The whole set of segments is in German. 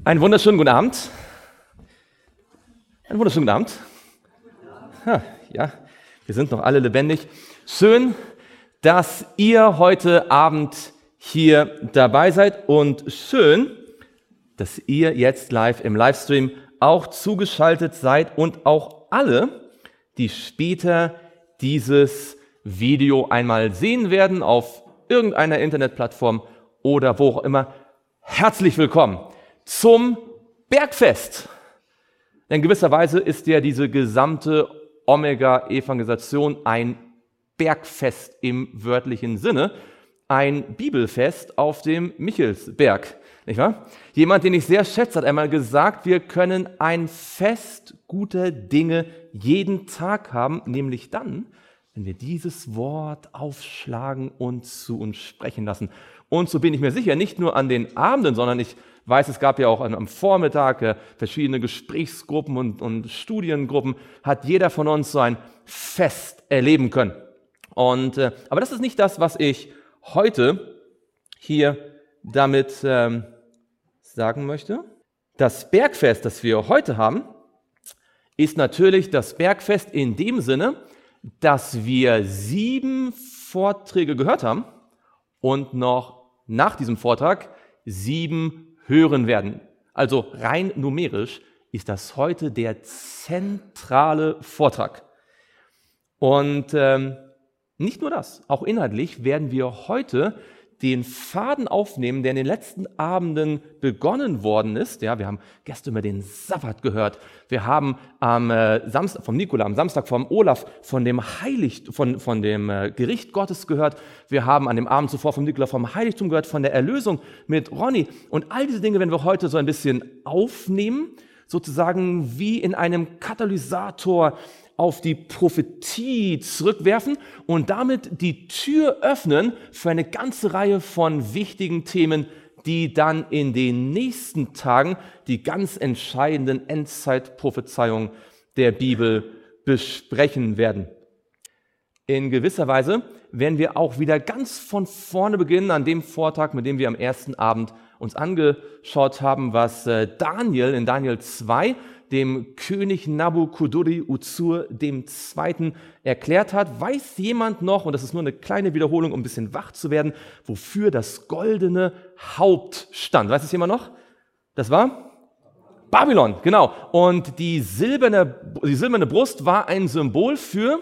Einen wunderschönen guten Abend. Einen wunderschönen guten Abend. Ja, wir sind noch alle lebendig. Schön, dass ihr heute Abend hier dabei seid und schön, dass ihr jetzt live im Livestream auch zugeschaltet seid und auch alle, die später dieses Video einmal sehen werden auf irgendeiner Internetplattform oder wo auch immer. Herzlich willkommen zum Bergfest. In gewisser Weise ist ja diese gesamte Omega-Evangelisation ein Bergfest im wörtlichen Sinne, ein Bibelfest auf dem Michelsberg, nicht wahr? Jemand, den ich sehr schätze, hat einmal gesagt, wir können ein Fest guter Dinge jeden Tag haben, nämlich dann, wenn wir dieses Wort aufschlagen und zu uns sprechen lassen. Und so bin ich mir sicher, nicht nur an den Abenden, sondern ich weiß, es gab ja auch am Vormittag verschiedene Gesprächsgruppen und Studiengruppen, hat jeder von uns so ein Fest erleben können. Aber das ist nicht das, was ich heute hier damit sagen möchte. Das Bergfest, das wir heute haben, ist natürlich das Bergfest in dem Sinne, dass wir 7 Vorträge gehört haben und noch nach diesem Vortrag 7 hören werden. Also rein numerisch ist das heute der zentrale Vortrag. Und nicht nur das, auch inhaltlich werden wir heute den Faden aufnehmen, der in den letzten Abenden begonnen worden ist. Ja, wir haben gestern über den Sabbat gehört. Wir haben am Samstag vom Nikola, am Samstag vom Olaf von dem von dem Gericht Gottes gehört. Wir haben an dem Abend zuvor vom Nikola vom Heiligtum gehört, von der Erlösung mit Ronny. Und all diese Dinge werden wir heute so ein bisschen aufnehmen, sozusagen wie in einem Katalysator auf die Prophetie zurückwerfen und damit die Tür öffnen für eine ganze Reihe von wichtigen Themen, die dann in den nächsten Tagen die ganz entscheidenden Endzeitprophezeiungen der Bibel besprechen werden. In gewisser Weise werden wir auch wieder ganz von vorne beginnen an dem Vortrag, mit dem wir am ersten Abend uns angeschaut haben, was Daniel in Daniel 2 dem König Nabukadnezar II. Erklärt hat. Weiß jemand noch, und das ist nur eine kleine Wiederholung, um ein bisschen wach zu werden, wofür das goldene Haupt stand? Weiß es jemand noch? Das war Babylon, genau. Und die silberne Brust war ein Symbol für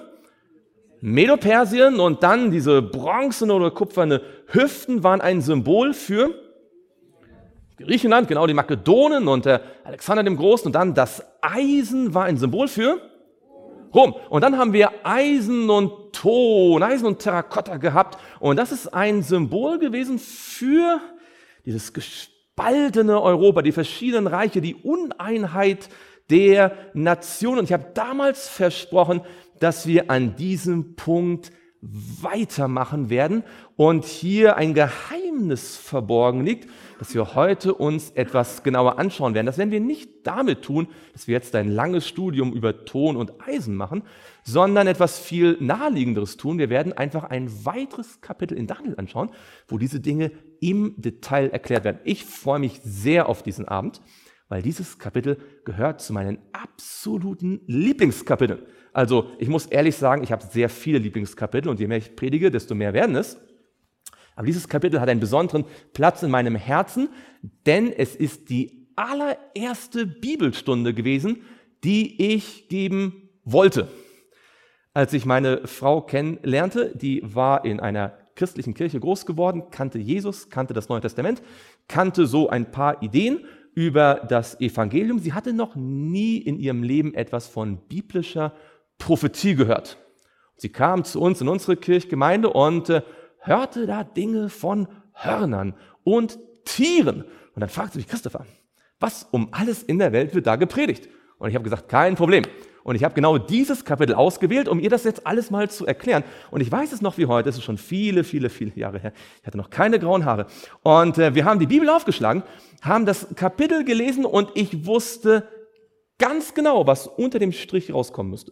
Medo-Persien und dann diese bronzene oder kupferne Hüften waren ein Symbol für Griechenland, genau, die Makedonen und Alexander dem Großen. Und dann das Eisen war ein Symbol für Rom. Und dann haben wir Eisen und Ton, Eisen und Terrakotta gehabt. Und das ist ein Symbol gewesen für dieses gespaltene Europa, die verschiedenen Reiche, die Uneinheit der Nationen. Und ich habe damals versprochen, dass wir an diesem Punkt weitermachen werden und hier ein Geheimnis verborgen liegt, dass wir heute uns etwas genauer anschauen werden. Das werden wir nicht damit tun, dass wir jetzt ein langes Studium über Ton und Eisen machen, sondern etwas viel Naheliegenderes tun. Wir werden einfach ein weiteres Kapitel in Daniel anschauen, wo diese Dinge im Detail erklärt werden. Ich freue mich sehr auf diesen Abend, weil dieses Kapitel gehört zu meinen absoluten Lieblingskapiteln. Also ich muss ehrlich sagen, ich habe sehr viele Lieblingskapitel und je mehr ich predige, desto mehr werden es. Aber dieses Kapitel hat einen besonderen Platz in meinem Herzen, denn es ist die allererste Bibelstunde gewesen, die ich geben wollte. Als ich meine Frau kennenlernte, die war in einer christlichen Kirche groß geworden, kannte Jesus, kannte das Neue Testament, kannte so ein paar Ideen über das Evangelium. Sie hatte noch nie in ihrem Leben etwas von biblischer Prophetie gehört. Sie kam zu uns in unsere Kirchgemeinde und hörte da Dinge von Hörnern und Tieren. Und dann fragte sich Christopher, was um alles in der Welt wird da gepredigt? Und ich habe gesagt, kein Problem. Und ich habe genau dieses Kapitel ausgewählt, um ihr das jetzt alles mal zu erklären. Und ich weiß es noch wie heute, es ist schon viele, viele, viele Jahre her. Ich hatte noch keine grauen Haare. Und wir haben die Bibel aufgeschlagen, haben das Kapitel gelesen und ich wusste ganz genau, was unter dem Strich rauskommen müsste.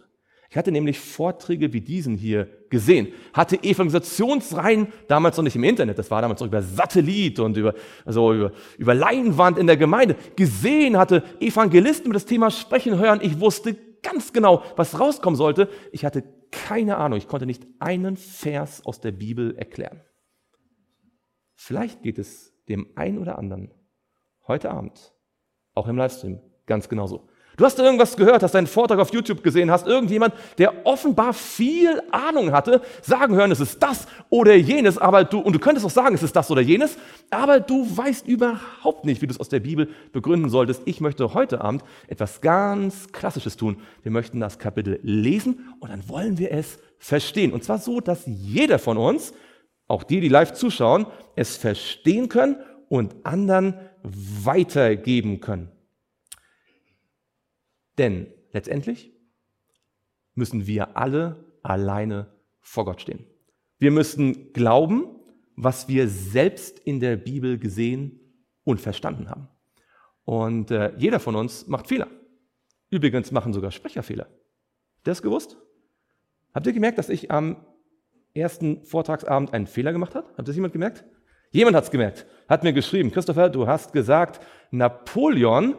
Ich hatte nämlich Vorträge wie diesen hier gesehen, hatte Evangelisationsreihen, damals noch nicht im Internet, das war damals noch über Satellit und über Leinwand in der Gemeinde, gesehen, hatte Evangelisten über das Thema sprechen hören. Ich wusste ganz genau, was rauskommen sollte. Ich hatte keine Ahnung, ich konnte nicht einen Vers aus der Bibel erklären. Vielleicht geht es dem einen oder anderen heute Abend, auch im Livestream, ganz genauso. Du hast irgendwas gehört, hast einen Vortrag auf YouTube gesehen, hast irgendjemand, der offenbar viel Ahnung hatte, sagen hören, es ist das oder jenes, und du könntest auch sagen, es ist das oder jenes, aber du weißt überhaupt nicht, wie du es aus der Bibel begründen solltest. Ich möchte heute Abend etwas ganz Klassisches tun. Wir möchten das Kapitel lesen und dann wollen wir es verstehen. Und zwar so, dass jeder von uns, auch die live zuschauen, es verstehen können und anderen weitergeben können. Denn letztendlich müssen wir alle alleine vor Gott stehen. Wir müssen glauben, was wir selbst in der Bibel gesehen und verstanden haben. Und jeder von uns macht Fehler. Übrigens machen sogar Sprecher Fehler. Habt ihr das gewusst? Habt ihr gemerkt, dass ich am ersten Vortragsabend einen Fehler gemacht habe? Hat das jemand gemerkt? Jemand hat es gemerkt, hat mir geschrieben, Christopher, du hast gesagt, Napoleon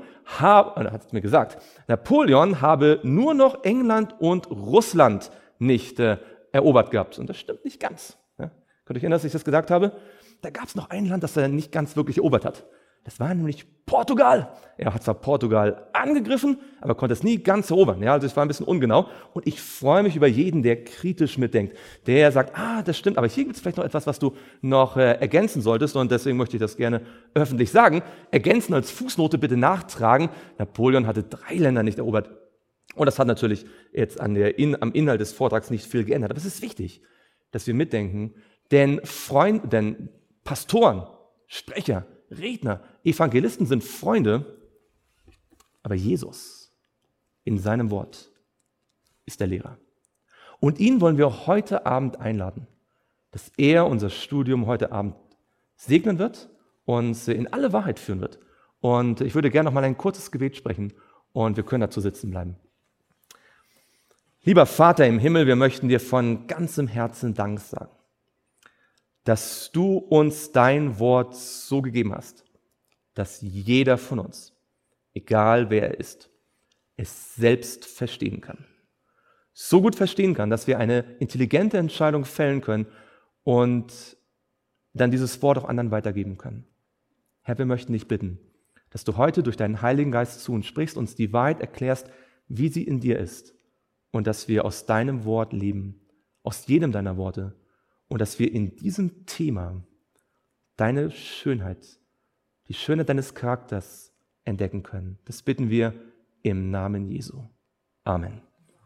habe nur noch England und Russland nicht erobert gehabt. Und das stimmt nicht ganz. Ja? Könnt ihr euch erinnern, dass ich das gesagt habe? Da gab es noch ein Land, das er nicht ganz wirklich erobert hat. Das war nämlich Portugal. Er hat zwar Portugal angegriffen, aber konnte es nie ganz erobern. Ja, also es war ein bisschen ungenau. Und ich freue mich über jeden, der kritisch mitdenkt, der sagt, das stimmt, aber hier gibt es vielleicht noch etwas, was du noch ergänzen solltest. Und deswegen möchte ich das gerne öffentlich sagen. Ergänzen als Fußnote bitte nachtragen. Napoleon hatte 3 Länder nicht erobert. Und das hat natürlich jetzt am Inhalt des Vortrags nicht viel geändert. Aber es ist wichtig, dass wir mitdenken, denn Pastoren, Sprecher, Redner, Evangelisten sind Freunde, aber Jesus in seinem Wort ist der Lehrer. Und ihn wollen wir heute Abend einladen, dass er unser Studium heute Abend segnen wird, uns in alle Wahrheit führen wird. Und ich würde gerne noch mal ein kurzes Gebet sprechen und wir können dazu sitzen bleiben. Lieber Vater im Himmel, wir möchten dir von ganzem Herzen Dank sagen, dass du uns dein Wort so gegeben hast, dass jeder von uns, egal wer er ist, es selbst verstehen kann. So gut verstehen kann, dass wir eine intelligente Entscheidung fällen können und dann dieses Wort auch anderen weitergeben können. Herr, wir möchten dich bitten, dass du heute durch deinen Heiligen Geist zu uns sprichst, uns die Wahrheit erklärst, wie sie in dir ist und dass wir aus deinem Wort leben, aus jedem deiner Worte, und dass wir in diesem Thema deine Schönheit, die Schönheit deines Charakters entdecken können. Das bitten wir im Namen Jesu. Amen.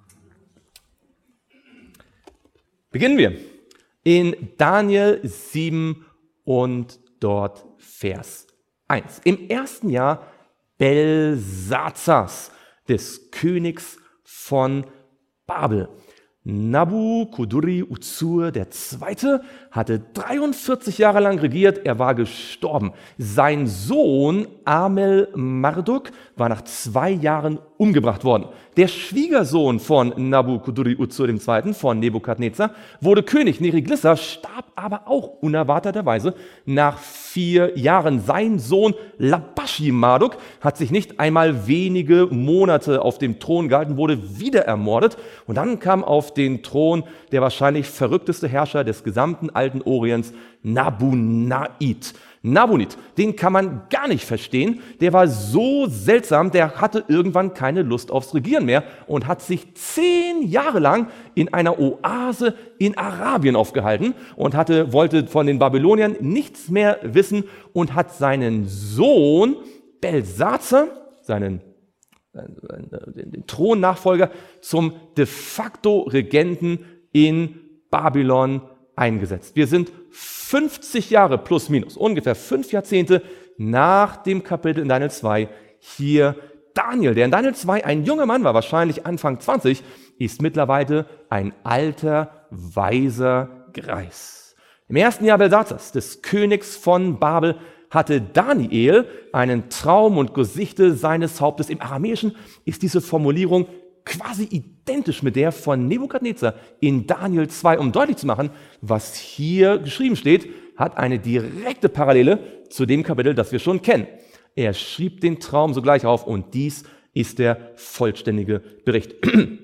Beginnen wir in Daniel 7 und dort Vers 1. Im ersten Jahr Belsazars, des Königs von Babel. Nabukadnezar II. Hatte 43 Jahre lang regiert, er war gestorben. Sein Sohn Amel-Marduk war nach 2 Jahren umgebracht worden. Der Schwiegersohn von Nabukadnezar II., von Nebukadnezar, wurde König. Neriglissar starb aber auch unerwarteterweise nach 4 Jahren. Sein Sohn Labashi-Marduk hat sich nicht einmal wenige Monate auf dem Thron gehalten, wurde wieder ermordet. Und dann kam auf den Thron der wahrscheinlich verrückteste Herrscher des gesamten alten Orients, Nabunid. Nabunid, den kann man gar nicht verstehen. Der war so seltsam, der hatte irgendwann keine Lust aufs Regieren mehr und hat sich 10 Jahre lang in einer Oase in Arabien aufgehalten und wollte von den Babyloniern nichts mehr wissen und hat seinen Sohn Belsazar, den Thronnachfolger, zum de facto Regenten in Babylon eingesetzt. Wir sind 50 Jahre plus minus, ungefähr 5 Jahrzehnte nach dem Kapitel in Daniel 2 hier Daniel, der in Daniel 2 ein junger Mann war, wahrscheinlich Anfang 20, ist mittlerweile ein alter, weiser Greis. Im ersten Jahr Belsazars, des Königs von Babel, hatte Daniel einen Traum und Gesichte seines Hauptes. Im Aramäischen ist diese Formulierung quasi identisch mit der von Nebukadnezar in Daniel 2, um deutlich zu machen, was hier geschrieben steht, hat eine direkte Parallele zu dem Kapitel, das wir schon kennen. Er schrieb den Traum sogleich auf und dies ist der vollständige Bericht.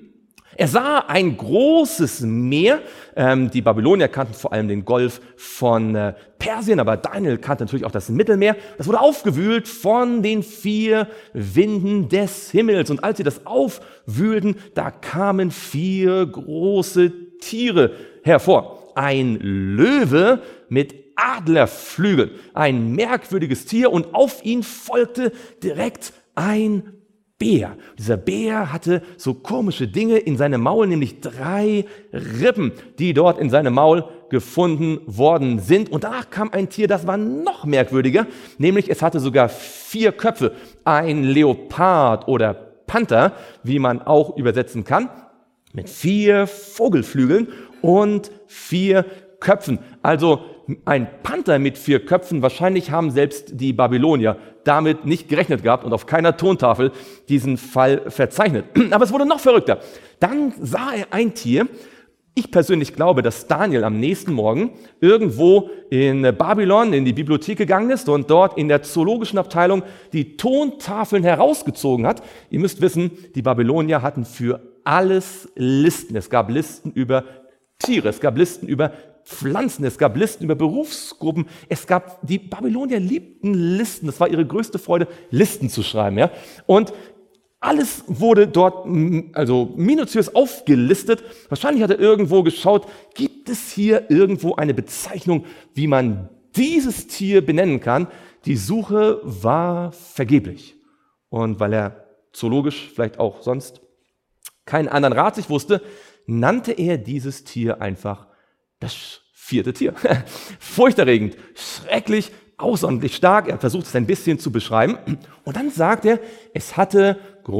Er sah ein großes Meer. Die Babylonier kannten vor allem den Golf von Persien, aber Daniel kannte natürlich auch das Mittelmeer. Das wurde aufgewühlt von den 4 Winden des Himmels. Und als sie das aufwühlten, da kamen 4 große Tiere hervor. Ein Löwe mit Adlerflügeln, ein merkwürdiges Tier, und auf ihn folgte direkt ein Bär. Dieser Bär hatte so komische Dinge in seinem Maul, nämlich 3 Rippen, die dort in seinem Maul gefunden worden sind. Und danach kam ein Tier, das war noch merkwürdiger, nämlich es hatte sogar 4 Köpfe. Ein Leopard oder Panther, wie man auch übersetzen kann, mit 4 Vogelflügeln und 4 Köpfen. Also ein Panther mit 4 Köpfen, wahrscheinlich haben selbst die Babylonier damit nicht gerechnet gehabt und auf keiner Tontafel diesen Fall verzeichnet. Aber es wurde noch verrückter. Dann sah er ein Tier. Ich persönlich glaube, dass Daniel am nächsten Morgen irgendwo in Babylon in die Bibliothek gegangen ist und dort in der zoologischen Abteilung die Tontafeln herausgezogen hat. Ihr müsst wissen, die Babylonier hatten für alles Listen. Es gab Listen über Tiere, es gab Listen über Pflanzen, es gab Listen über Berufsgruppen, die Babylonier liebten Listen, das war ihre größte Freude, Listen zu schreiben. Ja? Und alles wurde dort also minutiös aufgelistet. Wahrscheinlich hat er irgendwo geschaut, gibt es hier irgendwo eine Bezeichnung, wie man dieses Tier benennen kann? Die Suche war vergeblich. Und weil er zoologisch vielleicht auch sonst keinen anderen Rat sich wusste, nannte er dieses Tier einfach das 4. Tier. Furchterregend, schrecklich, außerordentlich stark. Er versucht es ein bisschen zu beschreiben. Und dann sagt er, es hatte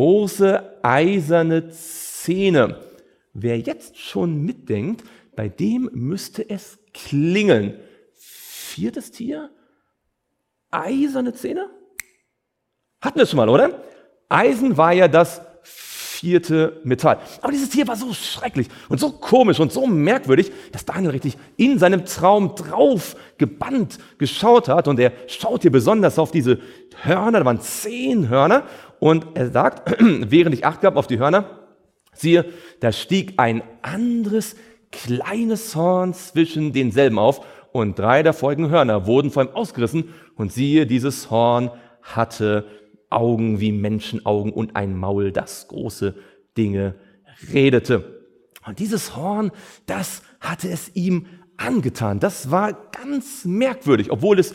große eiserne Zähne. Wer jetzt schon mitdenkt, bei dem müsste es klingeln. 4. Tier? Eiserne Zähne? Hatten wir es schon mal, oder? Eisen war ja das 4. Metall. Aber dieses Tier war so schrecklich und so komisch und so merkwürdig, dass Daniel richtig in seinem Traum drauf gebannt geschaut hat. Und er schaut hier besonders auf diese Hörner, da waren 10 Hörner. Und er sagt, während ich Acht gab auf die Hörner, siehe, da stieg ein anderes kleines Horn zwischen denselben auf. Und 3 der folgenden Hörner wurden vor ihm ausgerissen. Und siehe, dieses Horn hatte Augen wie Menschenaugen und ein Maul, das große Dinge redete. Und dieses Horn, das hatte es ihm angetan. Das war ganz merkwürdig. Obwohl es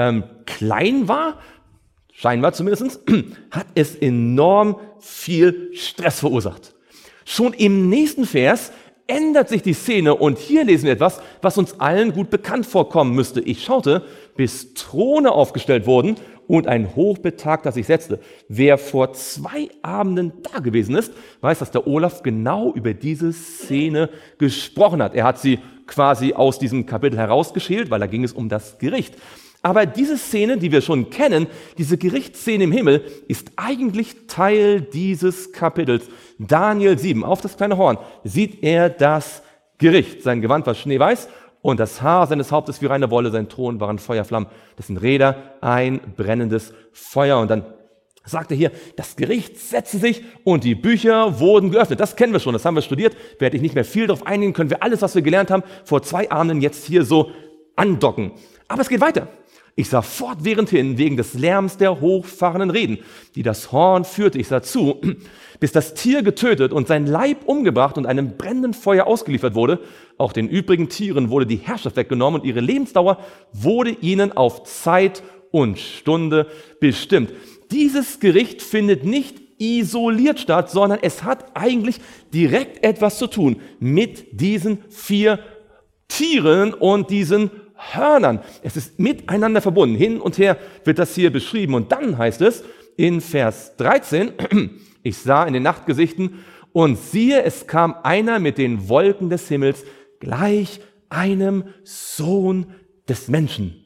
klein war, scheinbar zumindest, hat es enorm viel Stress verursacht. Schon im nächsten Vers ändert sich die Szene und hier lesen wir etwas, was uns allen gut bekannt vorkommen müsste. Ich schaute, bis Throne aufgestellt wurden und ein Hochbetagter sich setzte. Wer vor 2 Abenden da gewesen ist, weiß, dass der Olaf genau über diese Szene gesprochen hat. Er hat sie quasi aus diesem Kapitel herausgeschält, weil da ging es um das Gericht. Aber diese Szene, die wir schon kennen, diese Gerichtsszene im Himmel, ist eigentlich Teil dieses Kapitels. Daniel 7, auf das kleine Horn, sieht er das Gericht. Sein Gewand war schneeweiß und das Haar seines Hauptes wie reine Wolle, sein Thron waren Feuerflammen, dessen Räder ein brennendes Feuer. Und dann sagt er hier, das Gericht setzte sich und die Bücher wurden geöffnet. Das kennen wir schon, das haben wir studiert, werde ich nicht mehr viel darauf eingehen, können wir alles, was wir gelernt haben, vor 2 Abenden jetzt hier so andocken. Aber es geht weiter. Ich sah fortwährend hin, wegen des Lärms der hochfahrenden Reden, die das Horn führte. Ich sah zu, bis das Tier getötet und sein Leib umgebracht und einem brennenden Feuer ausgeliefert wurde. Auch den übrigen Tieren wurde die Herrschaft weggenommen und ihre Lebensdauer wurde ihnen auf Zeit und Stunde bestimmt. Dieses Gericht findet nicht isoliert statt, sondern es hat eigentlich direkt etwas zu tun mit diesen 4 Tieren und diesen Hörnern. Es ist miteinander verbunden. Hin und her wird das hier beschrieben. Und dann heißt es in Vers 13, ich sah in den Nachtgesichten und siehe, es kam einer mit den Wolken des Himmels gleich einem Sohn des Menschen.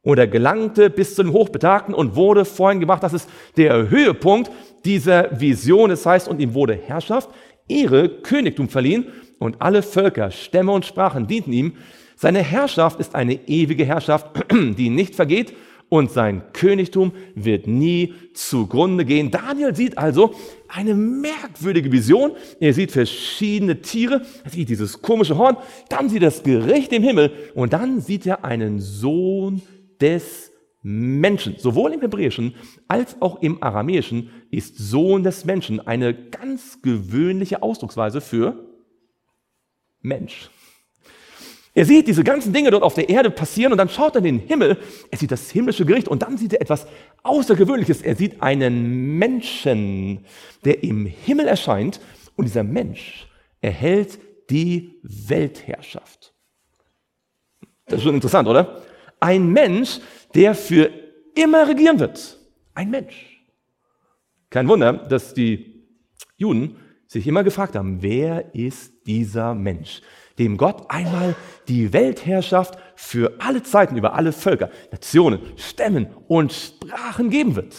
Und er gelangte bis zu den Hochbetagten und wurde vorhin gemacht, das ist der Höhepunkt dieser Vision. Das heißt, und ihm wurde Herrschaft, Ehre, Königtum verliehen und alle Völker, Stämme und Sprachen dienten ihm. Seine Herrschaft ist eine ewige Herrschaft, die nicht vergeht und sein Königtum wird nie zugrunde gehen. Daniel sieht also eine merkwürdige Vision. Er sieht verschiedene Tiere, er sieht dieses komische Horn, dann sieht er das Gericht im Himmel und dann sieht er einen Sohn des Menschen. Sowohl im Hebräischen als auch im Aramäischen ist Sohn des Menschen eine ganz gewöhnliche Ausdrucksweise für Mensch. Er sieht diese ganzen Dinge dort auf der Erde passieren und dann schaut er in den Himmel, er sieht das himmlische Gericht und dann sieht er etwas Außergewöhnliches. Er sieht einen Menschen, der im Himmel erscheint und dieser Mensch erhält die Weltherrschaft. Das ist schon interessant, oder? Ein Mensch, der für immer regieren wird. Ein Mensch. Kein Wunder, dass die Juden sich immer gefragt haben, wer ist dieser Mensch, dem Gott einmal die Weltherrschaft für alle Zeiten über alle Völker, Nationen, Stämmen und Sprachen geben wird.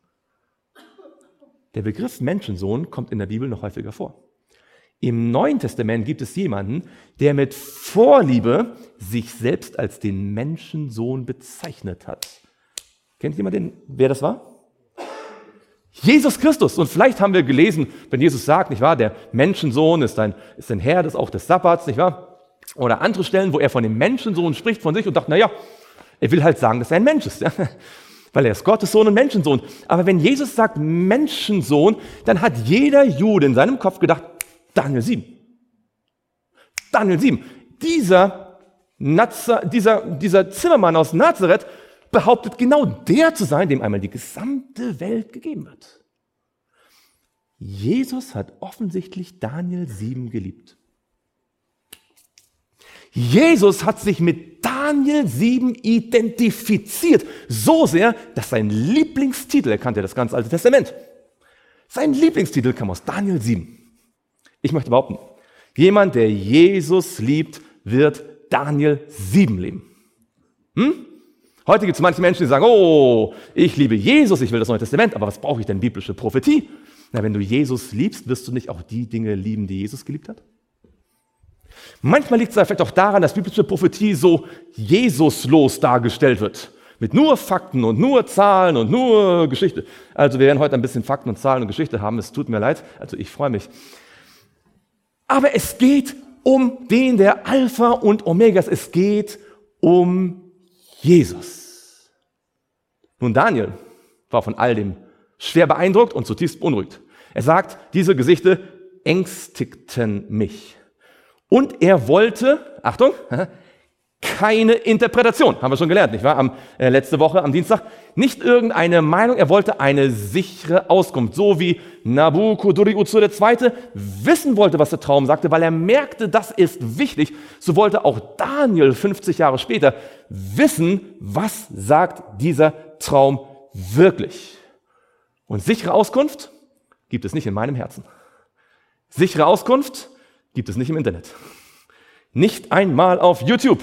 Der Begriff Menschensohn kommt in der Bibel noch häufiger vor. Im Neuen Testament gibt es jemanden, der mit Vorliebe sich selbst als den Menschensohn bezeichnet hat. Kennt jemand wer das war? Jesus Christus. Und vielleicht haben wir gelesen, wenn Jesus sagt, nicht wahr, der Menschensohn ist ein Herr auch des Sabbats, nicht wahr? Oder andere Stellen, wo er von dem Menschensohn spricht von sich und dachte, naja, er will halt sagen, dass er ein Mensch ist, ja? Weil er ist Gottes Sohn und Menschensohn. Aber wenn Jesus sagt Menschensohn, dann hat jeder Jude in seinem Kopf gedacht, Daniel 7. Daniel 7. Dieser Zimmermann aus Nazareth behauptet genau der zu sein, dem einmal die gesamte Welt gegeben wird. Jesus hat offensichtlich Daniel 7 geliebt. Jesus hat sich mit Daniel 7 identifiziert, so sehr, dass sein Lieblingstitel, er kannte das ganze Alte Testament, sein Lieblingstitel kam aus Daniel 7. Ich möchte behaupten, jemand, der Jesus liebt, wird Daniel 7 lieben. Heute gibt es manche Menschen, die sagen, oh, ich liebe Jesus, ich will das Neue Testament, aber was brauche ich denn biblische Prophetie? Na, wenn du Jesus liebst, wirst du nicht auch die Dinge lieben, die Jesus geliebt hat? Manchmal liegt es vielleicht auch daran, dass biblische Prophetie so Jesuslos dargestellt wird. Mit nur Fakten und nur Zahlen und nur Geschichte. Also wir werden heute ein bisschen Fakten und Zahlen und Geschichte haben, es tut mir leid, also ich freue mich. Aber es geht um den, der Alpha und Omega ist. Es geht um Jesus. Nun, Daniel war von all dem schwer beeindruckt und zutiefst beunruhigt. Er sagt, diese Gesichter ängstigten mich. Und er wollte, Achtung, keine Interpretation, haben wir schon gelernt, nicht wahr? Letzte Woche am Dienstag, nicht irgendeine Meinung, er wollte eine sichere Auskunft, so wie Nabuchodonosor II. Wissen wollte, was der Traum sagte, weil er merkte, das ist wichtig, so wollte auch Daniel 50 Jahre später wissen, was sagt dieser Traum wirklich. Und sichere Auskunft gibt es nicht in meinem Herzen. Sichere Auskunft gibt es nicht im Internet. Nicht einmal auf YouTube.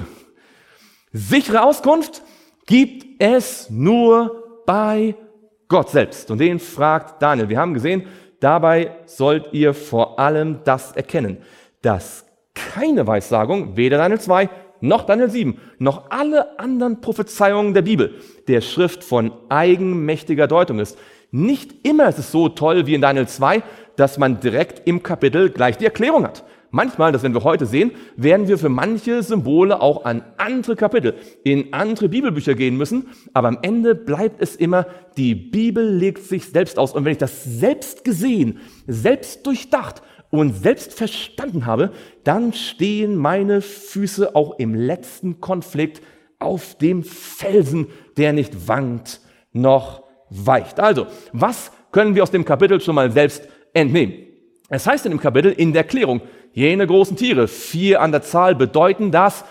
Sichere Auskunft gibt es nur bei Gott selbst. Und den fragt Daniel. Wir haben gesehen, dabei sollt ihr vor allem das erkennen, dass keine Weissagung, weder Daniel 2 noch Daniel 7, noch alle anderen Prophezeiungen der Bibel, der Schrift von eigenmächtiger Deutung ist. Nicht immer ist es so toll wie in Daniel 2, dass man direkt im Kapitel gleich die Erklärung hat. Manchmal, das werden wir heute sehen, werden wir für manche Symbole auch an andere Kapitel, in andere Bibelbücher gehen müssen. Aber am Ende bleibt es immer, die Bibel legt sich selbst aus. Und wenn ich das selbst gesehen, selbst durchdacht und selbst verstanden habe, dann stehen meine Füße auch im letzten Konflikt auf dem Felsen, der nicht wankt noch weicht. Also, was können wir aus dem Kapitel schon mal selbst entnehmen? Es heißt in dem Kapitel in der Erklärung, jene großen Tiere, 4 an der Zahl, bedeuten, dass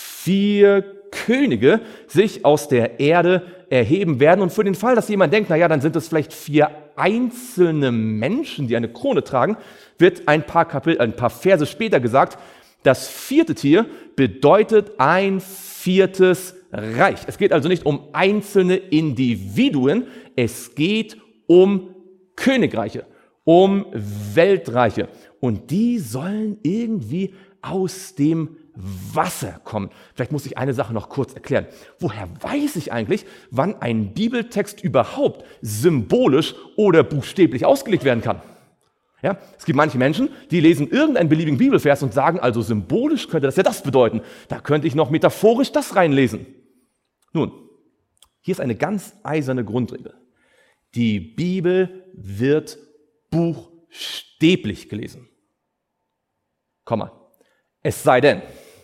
4 Könige sich aus der Erde erheben werden. Und für den Fall, dass jemand denkt, naja, dann sind es vielleicht 4 einzelne Menschen, die eine Krone tragen, wird ein paar Verse später gesagt, das 4. Tier bedeutet ein 4. Reich. Es geht also nicht um einzelne Individuen, es geht um Königreiche, um Weltreiche. Und die sollen irgendwie aus dem Wasser kommen. Vielleicht muss ich eine Sache noch kurz erklären. Woher weiß ich eigentlich, wann ein Bibeltext überhaupt symbolisch oder buchstäblich ausgelegt werden kann? Ja, es gibt manche Menschen, die lesen irgendeinen beliebigen Bibelvers und sagen, also symbolisch könnte das ja das bedeuten. Da könnte ich noch metaphorisch das reinlesen. Nun, hier ist eine ganz eiserne Grundregel. Die Bibel wird buchstäblich gelesen. Komma. Es sei denn,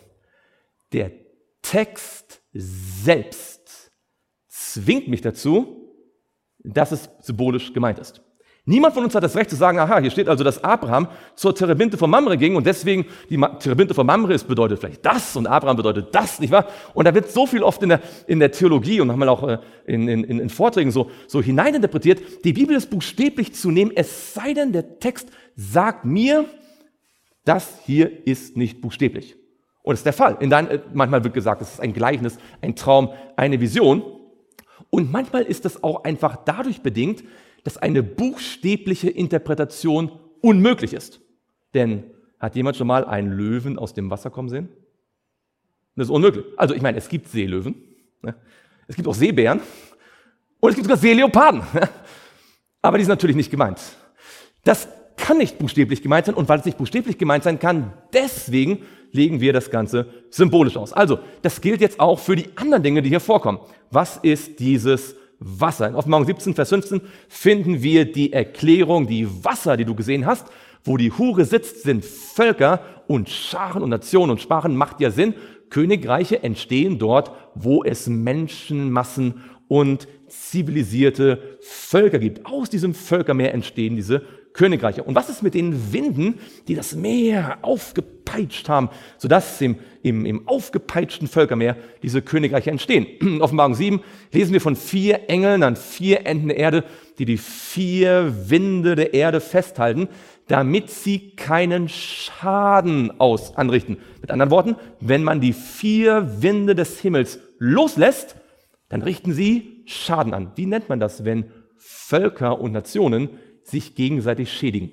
der Text selbst zwingt mich dazu, dass es symbolisch gemeint ist. Niemand von uns hat das Recht zu sagen, aha, hier steht also, dass Abraham zur Terebinte von Mamre ging und deswegen die Terebinte von Mamre bedeutet vielleicht das und Abraham bedeutet das, nicht wahr? Und da wird so viel oft in der Theologie und manchmal auch in Vorträgen so hineininterpretiert, die Bibel ist buchstäblich zu nehmen, es sei denn, der Text sagt mir, das hier ist nicht buchstäblich. Und das ist der Fall. Manchmal wird gesagt, das ist ein Gleichnis, ein Traum, eine Vision. Und manchmal ist das auch einfach dadurch bedingt, dass eine buchstäbliche Interpretation unmöglich ist. Denn hat jemand schon mal einen Löwen aus dem Wasser kommen sehen? Das ist unmöglich. Also ich meine, es gibt Seelöwen, ne? Es gibt auch Seebären und es gibt sogar Seeleoparden. Aber die sind natürlich nicht gemeint. Das kann nicht buchstäblich gemeint sein und weil es nicht buchstäblich gemeint sein kann, deswegen legen wir das Ganze symbolisch aus. Also, das gilt jetzt auch für die anderen Dinge, die hier vorkommen. Was ist dieses Wasser? In Offenbarung 17, Vers 15 finden wir die Erklärung, die Wasser, die du gesehen hast, wo die Hure sitzt, sind Völker und Scharen und Nationen und Sprachen, macht ja Sinn. Königreiche entstehen dort, wo es Menschenmassen und zivilisierte Völker gibt. Aus diesem Völkermeer entstehen diese Königreiche. Und was ist mit den Winden, die das Meer aufgepeitscht haben, sodass im aufgepeitschten Völkermeer diese Königreiche entstehen? In Offenbarung 7 lesen wir von 4 Engeln an 4 Enden der Erde, die die 4 Winde der Erde festhalten, damit sie keinen Schaden anrichten. Mit anderen Worten, wenn man die 4 Winde des Himmels loslässt, dann richten sie Schaden an. Wie nennt man das, wenn Völker und Nationen sich gegenseitig schädigen?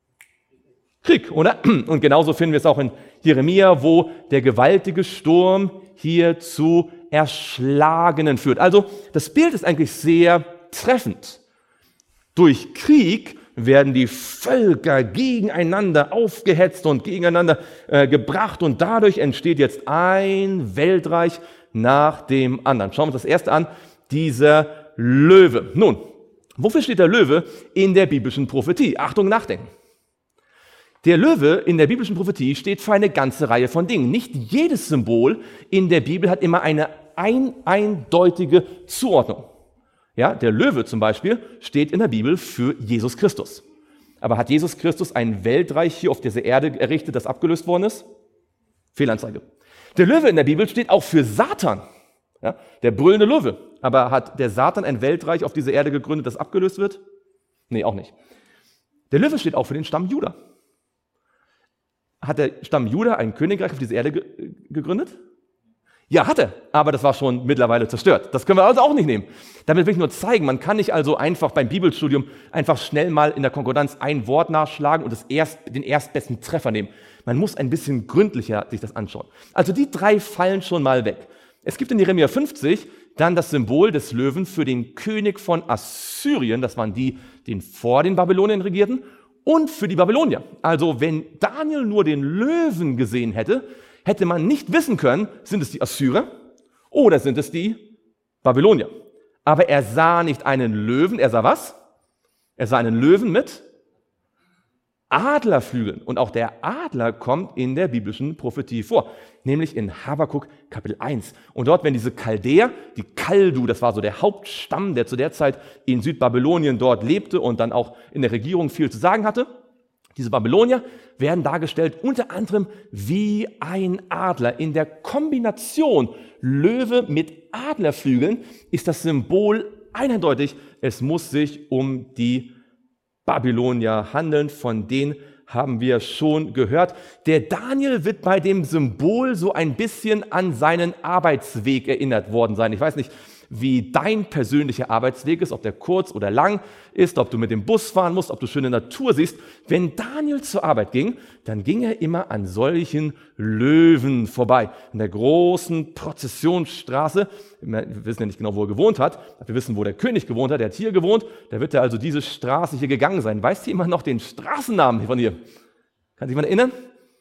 Krieg, oder? Und genauso finden wir es auch in Jeremia, wo der gewaltige Sturm hier zu Erschlagenen führt. Also das Bild ist eigentlich sehr treffend. Durch Krieg werden die Völker gegeneinander aufgehetzt und gegeneinander gebracht und dadurch entsteht jetzt ein Weltreich nach dem anderen. Schauen wir uns das erste an, dieser Löwe. Nun, wofür steht der Löwe in der biblischen Prophetie? Achtung, nachdenken. Der Löwe in der biblischen Prophetie steht für eine ganze Reihe von Dingen. Nicht jedes Symbol in der Bibel hat immer eine eindeutige Zuordnung. Ja, der Löwe zum Beispiel steht in der Bibel für Jesus Christus. Aber hat Jesus Christus ein Weltreich hier auf dieser Erde errichtet, das abgelöst worden ist? Fehlanzeige. Der Löwe in der Bibel steht auch für Satan. Ja, der brüllende Löwe. Aber hat der Satan ein Weltreich auf dieser Erde gegründet, das abgelöst wird? Nee, auch nicht. Der Löwe steht auch für den Stamm Juda. Hat der Stamm Juda ein Königreich auf dieser Erde gegründet? Ja, hat er, aber das war schon mittlerweile zerstört. Das können wir also auch nicht nehmen. Damit will ich nur zeigen, man kann nicht also einfach beim Bibelstudium einfach schnell mal in der Konkordanz ein Wort nachschlagen und den erstbesten Treffer nehmen. Man muss ein bisschen gründlicher sich das anschauen. Also die 3 fallen schon mal weg. Es gibt in Jeremia 50 dann das Symbol des Löwen für den König von Assyrien, das waren die vor den Babyloniern regierten, und für die Babylonier. Also wenn Daniel nur den Löwen gesehen hätte, hätte man nicht wissen können, sind es die Assyrer oder sind es die Babylonier. Aber er sah nicht einen Löwen, er sah was? Er sah einen Löwen mit Adlerflügeln. Und auch der Adler kommt in der biblischen Prophetie vor, nämlich in Habakuk Kapitel 1. Und dort werden diese Chaldäer, die Kaldu, das war so der Hauptstamm, der zu der Zeit in Südbabylonien dort lebte und dann auch in der Regierung viel zu sagen hatte. Diese Babylonier werden dargestellt unter anderem wie ein Adler. In der Kombination Löwe mit Adlerflügeln ist das Symbol eindeutig, es muss sich um die Babylonier handeln, von denen haben wir schon gehört. Der Daniel wird bei dem Symbol so ein bisschen an seinen Arbeitsweg erinnert worden sein. Ich weiß nicht, wie dein persönlicher Arbeitsweg ist, ob der kurz oder lang ist, ob du mit dem Bus fahren musst, ob du schöne Natur siehst. Wenn Daniel zur Arbeit ging, dann ging er immer an solchen Löwen vorbei. In der großen Prozessionsstraße, wir wissen ja nicht genau, wo er gewohnt hat, wir wissen, wo der König gewohnt hat, der hat hier gewohnt, da wird er also diese Straße hier gegangen sein. Weiß jemand noch den Straßennamen von hier? Kann sich jemand erinnern?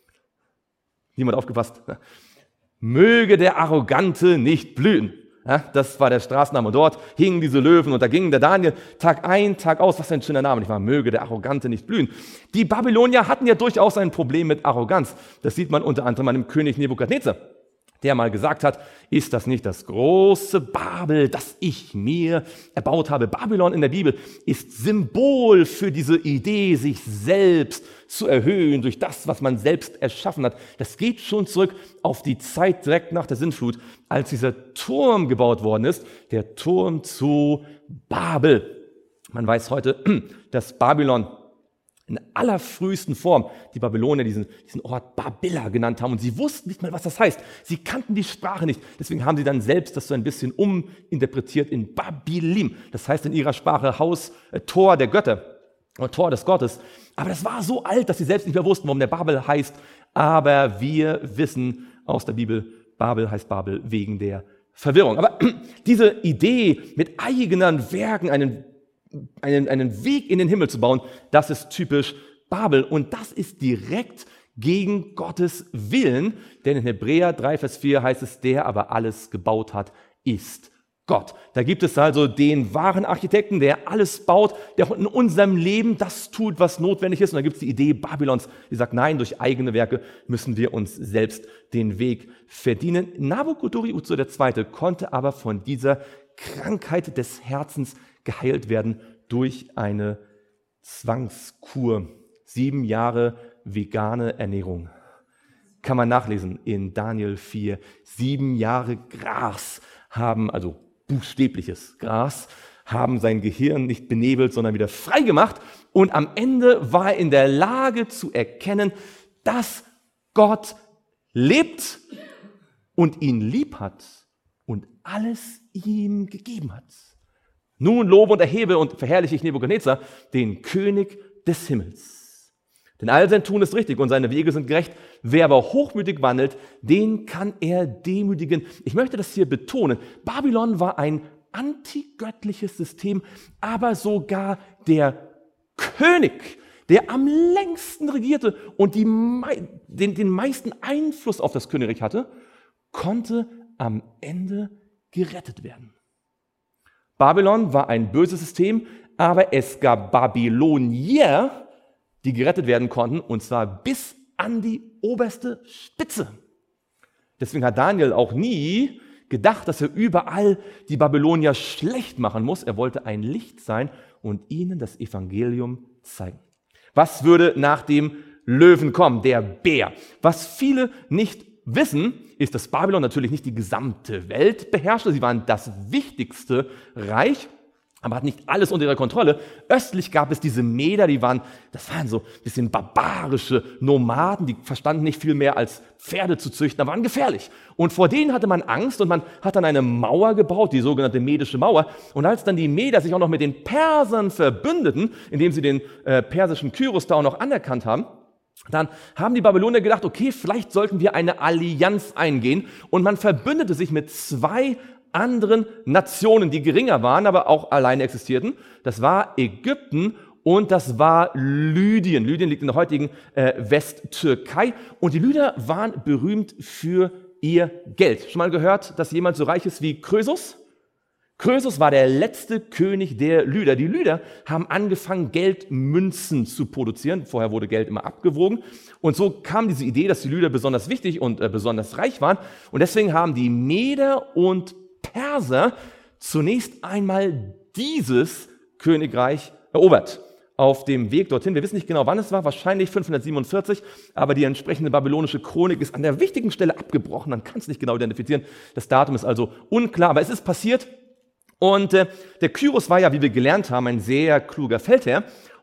Niemand aufgepasst? Möge der Arrogante nicht blühen. Ja, das war der Straßenname. Und dort hingen diese Löwen und da ging der Daniel Tag ein, Tag aus. Was für ein schöner Name. Ich war, möge der Arrogante nicht blühen. Die Babylonier hatten ja durchaus ein Problem mit Arroganz. Das sieht man unter anderem an dem König Nebukadnezar, der mal gesagt hat, ist das nicht das große Babel, das ich mir erbaut habe? Babylon in der Bibel ist Symbol für diese Idee, sich selbst zu erhöhen durch das, was man selbst erschaffen hat. Das geht schon zurück auf die Zeit direkt nach der Sintflut, als dieser Turm gebaut worden ist, der Turm zu Babel. Man weiß heute, dass Babylon in allerfrühesten Form die Babylonier diesen Ort Babilla genannt haben. Und sie wussten nicht mal, was das heißt. Sie kannten die Sprache nicht. Deswegen haben sie dann selbst das so ein bisschen uminterpretiert in Babilim. Das heißt in ihrer Sprache Tor der Götter oder Tor des Gottes. Aber das war so alt, dass sie selbst nicht mehr wussten, warum der Babel heißt. Aber wir wissen aus der Bibel, Babel heißt Babel wegen der Verwirrung. Aber diese Idee, mit eigenen Werken einen Weg in den Himmel zu bauen, das ist typisch Babel. Und das ist direkt gegen Gottes Willen. Denn in Hebräer 3, Vers 4 heißt es, der aber alles gebaut hat, ist Gott. Da gibt es also den wahren Architekten, der alles baut, der in unserem Leben das tut, was notwendig ist. Und da gibt es die Idee Babylons, die sagt, nein, durch eigene Werke müssen wir uns selbst den Weg verdienen. Nabuchodonosor II. Konnte aber von dieser Krankheit des Herzens geheilt werden durch eine Zwangskur. 7 Jahre vegane Ernährung. Kann man nachlesen in Daniel 4. 7 Jahre Gras haben, also buchstäbliches Gras, haben sein Gehirn nicht benebelt, sondern wieder frei gemacht. Und am Ende war er in der Lage zu erkennen, dass Gott lebt und ihn lieb hat und alles ihm gegeben hat. Nun lobe und erhebe und verherrliche ich Nebukadnezar, den König des Himmels. Denn all sein Tun ist richtig und seine Wege sind gerecht. Wer aber hochmütig wandelt, den kann er demütigen. Ich möchte das hier betonen. Babylon war ein antigöttliches System, aber sogar der König, der am längsten regierte und den meisten Einfluss auf das Königreich hatte, konnte am Ende gerettet werden. Babylon war ein böses System, aber es gab Babylonier, die gerettet werden konnten, und zwar bis an die oberste Spitze. Deswegen hat Daniel auch nie gedacht, dass er überall die Babylonier schlecht machen muss. Er wollte ein Licht sein und ihnen das Evangelium zeigen. Was würde nach dem Löwen kommen? Der Bär. Was viele nicht wissen, ist, dass Babylon natürlich nicht die gesamte Welt beherrschte. Sie waren das wichtigste Reich, aber hat nicht alles unter ihrer Kontrolle. Östlich gab es diese Meder, das waren so ein bisschen barbarische Nomaden, die verstanden nicht viel mehr als Pferde zu züchten, aber waren gefährlich. Und vor denen hatte man Angst und man hat dann eine Mauer gebaut, die sogenannte medische Mauer. Und als dann die Meder sich auch noch mit den Persern verbündeten, indem sie den persischen Kyros da auch noch anerkannt haben, dann haben die Babylonier gedacht, okay, vielleicht sollten wir eine Allianz eingehen. Und man verbündete sich mit 2 anderen Nationen, die geringer waren, aber auch alleine existierten. Das war Ägypten und das war Lydien. Lydien liegt in der heutigen Westtürkei. Und die Lyder waren berühmt für ihr Geld. Schon mal gehört, dass jemand so reich ist wie Krösus? Krösus war der letzte König der Lyder. Die Lyder haben angefangen, Geldmünzen zu produzieren. Vorher wurde Geld immer abgewogen. Und so kam diese Idee, dass die Lyder besonders wichtig und besonders reich waren. Und deswegen haben die Meder und Perser zunächst einmal dieses Königreich erobert. Auf dem Weg dorthin, wir wissen nicht genau, wann es war, wahrscheinlich 547, aber die entsprechende babylonische Chronik ist an der wichtigen Stelle abgebrochen. Man kann es nicht genau identifizieren. Das Datum ist also unklar, aber es ist passiert. Und der Kyros war ja, wie wir gelernt haben, ein sehr kluger Feldherr.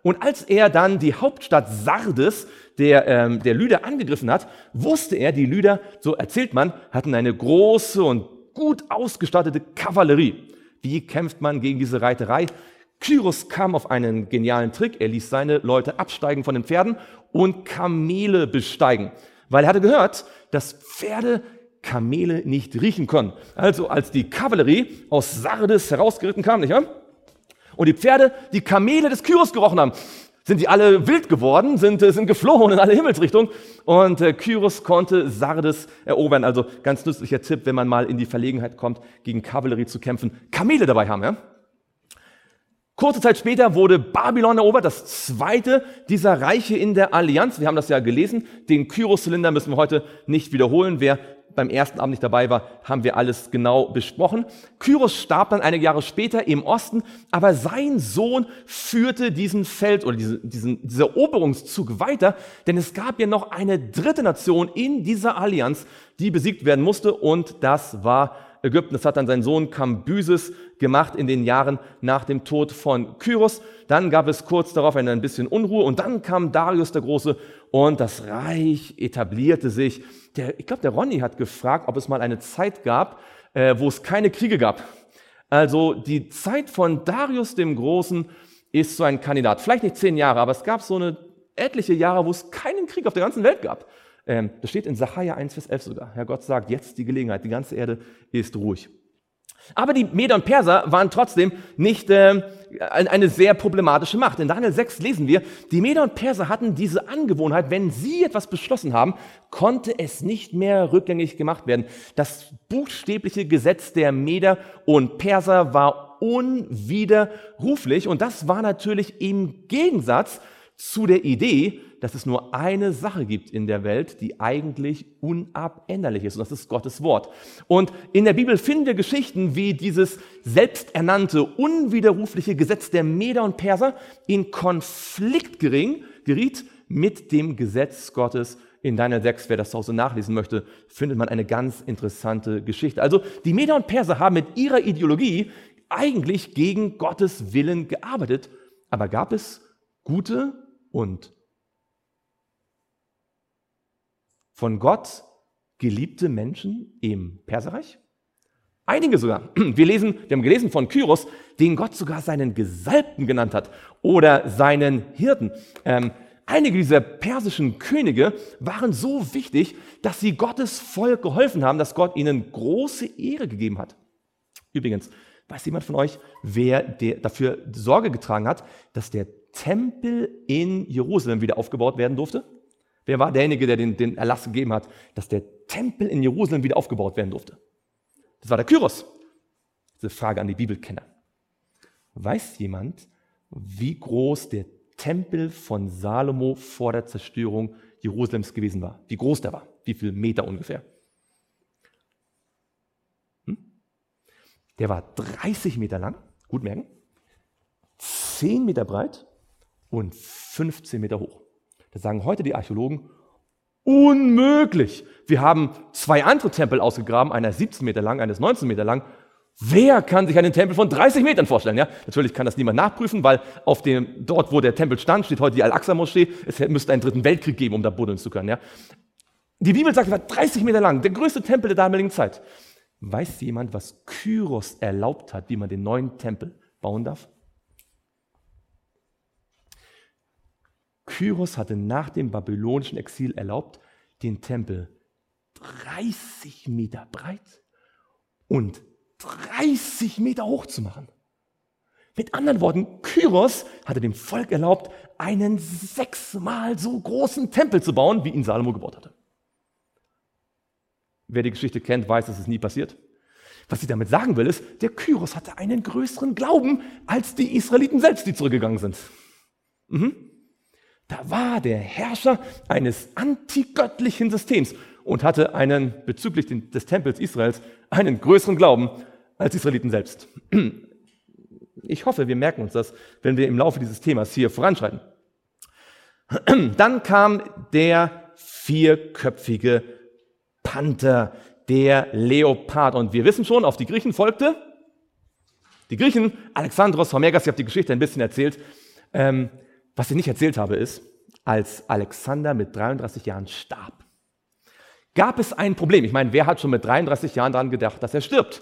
Und als er dann die Hauptstadt Sardes der Lyder angegriffen hat, wusste er, die Lyder, so erzählt man, hatten eine große und gut ausgestattete Kavallerie. Wie kämpft man gegen diese Reiterei? Kyros kam auf einen genialen Trick. Er ließ seine Leute absteigen von den Pferden und Kamele besteigen, weil er hatte gehört, dass Pferde Kamele nicht riechen können. Also als die Kavallerie aus Sardes herausgeritten kam, nicht wahr? Und die Pferde die Kamele des Kyros gerochen haben, sind die alle wild geworden, sind geflohen in alle Himmelsrichtungen und Kyros konnte Sardes erobern. Also ganz nützlicher Tipp, wenn man mal in die Verlegenheit kommt, gegen Kavallerie zu kämpfen, Kamele dabei haben. Ja? Kurze Zeit später wurde Babylon erobert, das zweite dieser Reiche in der Allianz. Wir haben das ja gelesen, den Kyros-Zylinder müssen wir heute nicht wiederholen. Wer beim ersten Abend nicht dabei war, haben wir alles genau besprochen. Kyros starb dann einige Jahre später im Osten, aber sein Sohn führte diesen diesen Eroberungszug weiter, denn es gab ja noch eine dritte Nation in dieser Allianz, die besiegt werden musste, und das war Ägypten. Das hat dann sein Sohn Kambyses gemacht in den Jahren nach dem Tod von Kyros. Dann gab es kurz darauf ein bisschen Unruhe und dann kam Darius der Große und das Reich etablierte sich. Ich glaube, der Ronny hat gefragt, ob es mal eine Zeit gab, wo es keine Kriege gab. Also die Zeit von Darius dem Großen ist so ein Kandidat. Vielleicht nicht 10 Jahre, aber es gab so etliche Jahre, wo es keinen Krieg auf der ganzen Welt gab. Das steht in Sacharja 1, Vers 11 sogar. Herr Gott sagt, jetzt die Gelegenheit, die ganze Erde ist ruhig. Aber die Meder und Perser waren trotzdem nicht eine sehr problematische Macht. In Daniel 6 lesen wir, die Meder und Perser hatten diese Angewohnheit, wenn sie etwas beschlossen haben, konnte es nicht mehr rückgängig gemacht werden. Das buchstäbliche Gesetz der Meder und Perser war unwiderruflich und das war natürlich im Gegensatz zu der Idee, dass es nur eine Sache gibt in der Welt, die eigentlich unabänderlich ist, und das ist Gottes Wort. Und in der Bibel finden wir Geschichten, wie dieses selbsternannte, unwiderrufliche Gesetz der Meder und Perser in Konflikt geriet mit dem Gesetz Gottes. In Daniel 6, wer das zu Hause nachlesen möchte, findet man eine ganz interessante Geschichte. Also die Meder und Perser haben mit ihrer Ideologie eigentlich gegen Gottes Willen gearbeitet, aber gab es gute und von Gott geliebte Menschen im Perserreich? Einige sogar. Wir haben gelesen von Kyros, den Gott sogar seinen Gesalbten genannt hat oder seinen Hirten. Einige dieser persischen Könige waren so wichtig, dass sie Gottes Volk geholfen haben, dass Gott ihnen große Ehre gegeben hat. Übrigens, weiß jemand von euch, wer dafür Sorge getragen hat, dass der Tempel in Jerusalem wieder aufgebaut werden durfte? Wer war derjenige, der den Erlass gegeben hat, dass der Tempel in Jerusalem wieder aufgebaut werden durfte? Das war der Kyros. Diese Frage an die Bibelkenner. Weiß jemand, wie groß der Tempel von Salomo vor der Zerstörung Jerusalems gewesen war? Wie groß der war? Wie viele Meter ungefähr? Der war 30 Meter lang, gut merken, 10 Meter breit und 15 Meter hoch. Das sagen heute die Archäologen, unmöglich. Wir haben 2 andere Tempel ausgegraben, einer ist 17 Meter lang, einer ist 19 Meter lang. Wer kann sich einen Tempel von 30 Metern vorstellen? Ja? Natürlich kann das niemand nachprüfen, weil dort, wo der Tempel stand, steht heute die Al-Aqsa-Moschee. Es müsste einen 3. Weltkrieg geben, um da buddeln zu können. Ja? Die Bibel sagt, er war 30 Meter lang, der größte Tempel der damaligen Zeit. Weiß jemand, was Kyros erlaubt hat, wie man den neuen Tempel bauen darf? Kyros hatte nach dem babylonischen Exil erlaubt, den Tempel 30 Meter breit und 30 Meter hoch zu machen. Mit anderen Worten, Kyros hatte dem Volk erlaubt, einen 6-mal so großen Tempel zu bauen, wie ihn Salomo gebaut hatte. Wer die Geschichte kennt, weiß, dass es nie passiert. Was ich damit sagen will, ist, der Kyros hatte einen größeren Glauben als die Israeliten selbst, die zurückgegangen sind. Da war der Herrscher eines antigöttlichen Systems und hatte bezüglich des Tempels Israels einen größeren Glauben als die Israeliten selbst. Ich hoffe, wir merken uns das, wenn wir im Laufe dieses Themas hier voranschreiten. Dann kam der 4-köpfige Panther, der Leopard. Und wir wissen schon, auf die Griechen folgte die Griechen, Alexandros Hormergas, ich habe die Geschichte ein bisschen erzählt, Was ich nicht erzählt habe, ist, als Alexander mit 33 Jahren starb, gab es ein Problem. Ich meine, wer hat schon mit 33 Jahren daran gedacht, dass er stirbt?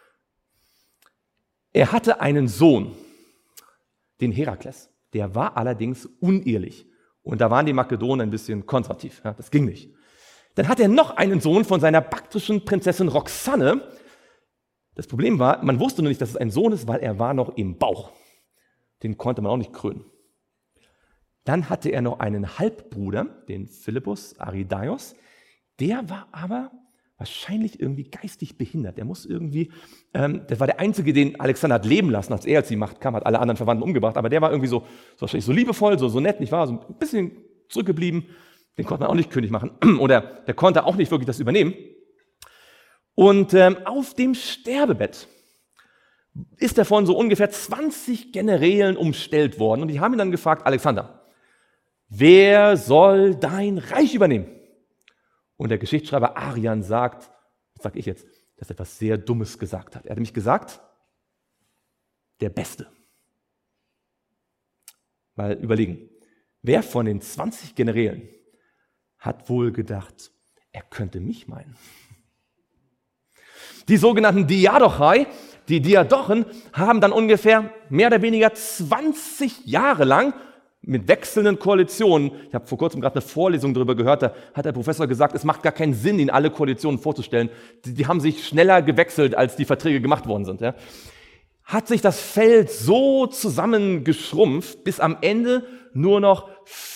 Er hatte einen Sohn, den Herakles. Der war allerdings unehelich. Und da waren die Makedonen ein bisschen konservativ. Ja, das ging nicht. Dann hat er noch einen Sohn von seiner baktrischen Prinzessin Roxanne. Das Problem war, man wusste nur nicht, dass es ein Sohn ist, weil er war noch im Bauch. Den konnte man auch nicht krönen. Dann hatte er noch einen Halbbruder, den Philippus Aridaios. Der war aber wahrscheinlich irgendwie geistig behindert. Der muss irgendwie, das war der Einzige, den Alexander hat leben lassen, als er als die Macht kam, hat alle anderen Verwandten umgebracht. Aber der war irgendwie so wahrscheinlich so liebevoll, so nett, nicht wahr? So ein bisschen zurückgeblieben. Den konnte man auch nicht König machen. Oder der konnte auch nicht wirklich das übernehmen. Und auf dem Sterbebett ist er von so ungefähr 20 Generälen umstellt worden. Und die haben ihn dann gefragt, Alexander, wer soll dein Reich übernehmen? Und der Geschichtsschreiber Arrian sagt, was sage ich jetzt, dass er etwas sehr Dummes gesagt hat. Er hat nämlich gesagt, der Beste. Mal überlegen, wer von den 20 Generälen hat wohl gedacht, er könnte mich meinen? Die sogenannten Diadochai, die Diadochen, haben dann ungefähr mehr oder weniger 20 Jahre lang mit wechselnden Koalitionen, ich habe vor kurzem gerade eine Vorlesung darüber gehört, da hat der Professor gesagt, es macht gar keinen Sinn, ihnen alle Koalitionen vorzustellen. Die haben sich schneller gewechselt, als die Verträge gemacht worden sind. Ja. Hat sich das Feld so zusammengeschrumpft, bis am Ende nur noch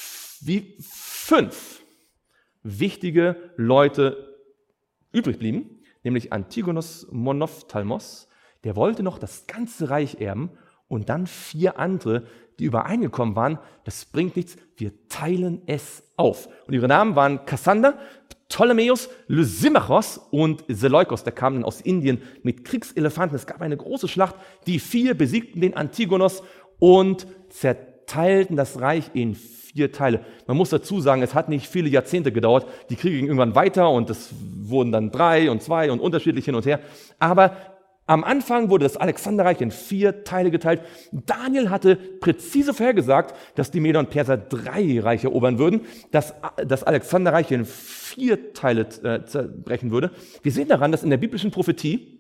5 wichtige Leute übrig blieben, nämlich Antigonos Monophthalmos, der wollte noch das ganze Reich erben, und dann 4 andere, die übereingekommen waren, das bringt nichts, wir teilen es auf. Und ihre Namen waren Kassander, Ptolemäus, Lysimachos und Seleukos. Der kam dann aus Indien mit Kriegselefanten. Es gab eine große Schlacht. Die 4 besiegten den Antigonos und zerteilten das Reich in 4 Teile. Man muss dazu sagen, es hat nicht viele Jahrzehnte gedauert. Die Kriege gingen irgendwann weiter und es wurden dann 3 und 2 und unterschiedlich hin und her. Aber am Anfang wurde das Alexanderreich in 4 Teile geteilt. Daniel hatte präzise vorhergesagt, dass die Meder und Perser 3 Reiche erobern würden, dass das Alexanderreich in 4 Teile zerbrechen würde. Wir sehen daran, dass in der biblischen Prophetie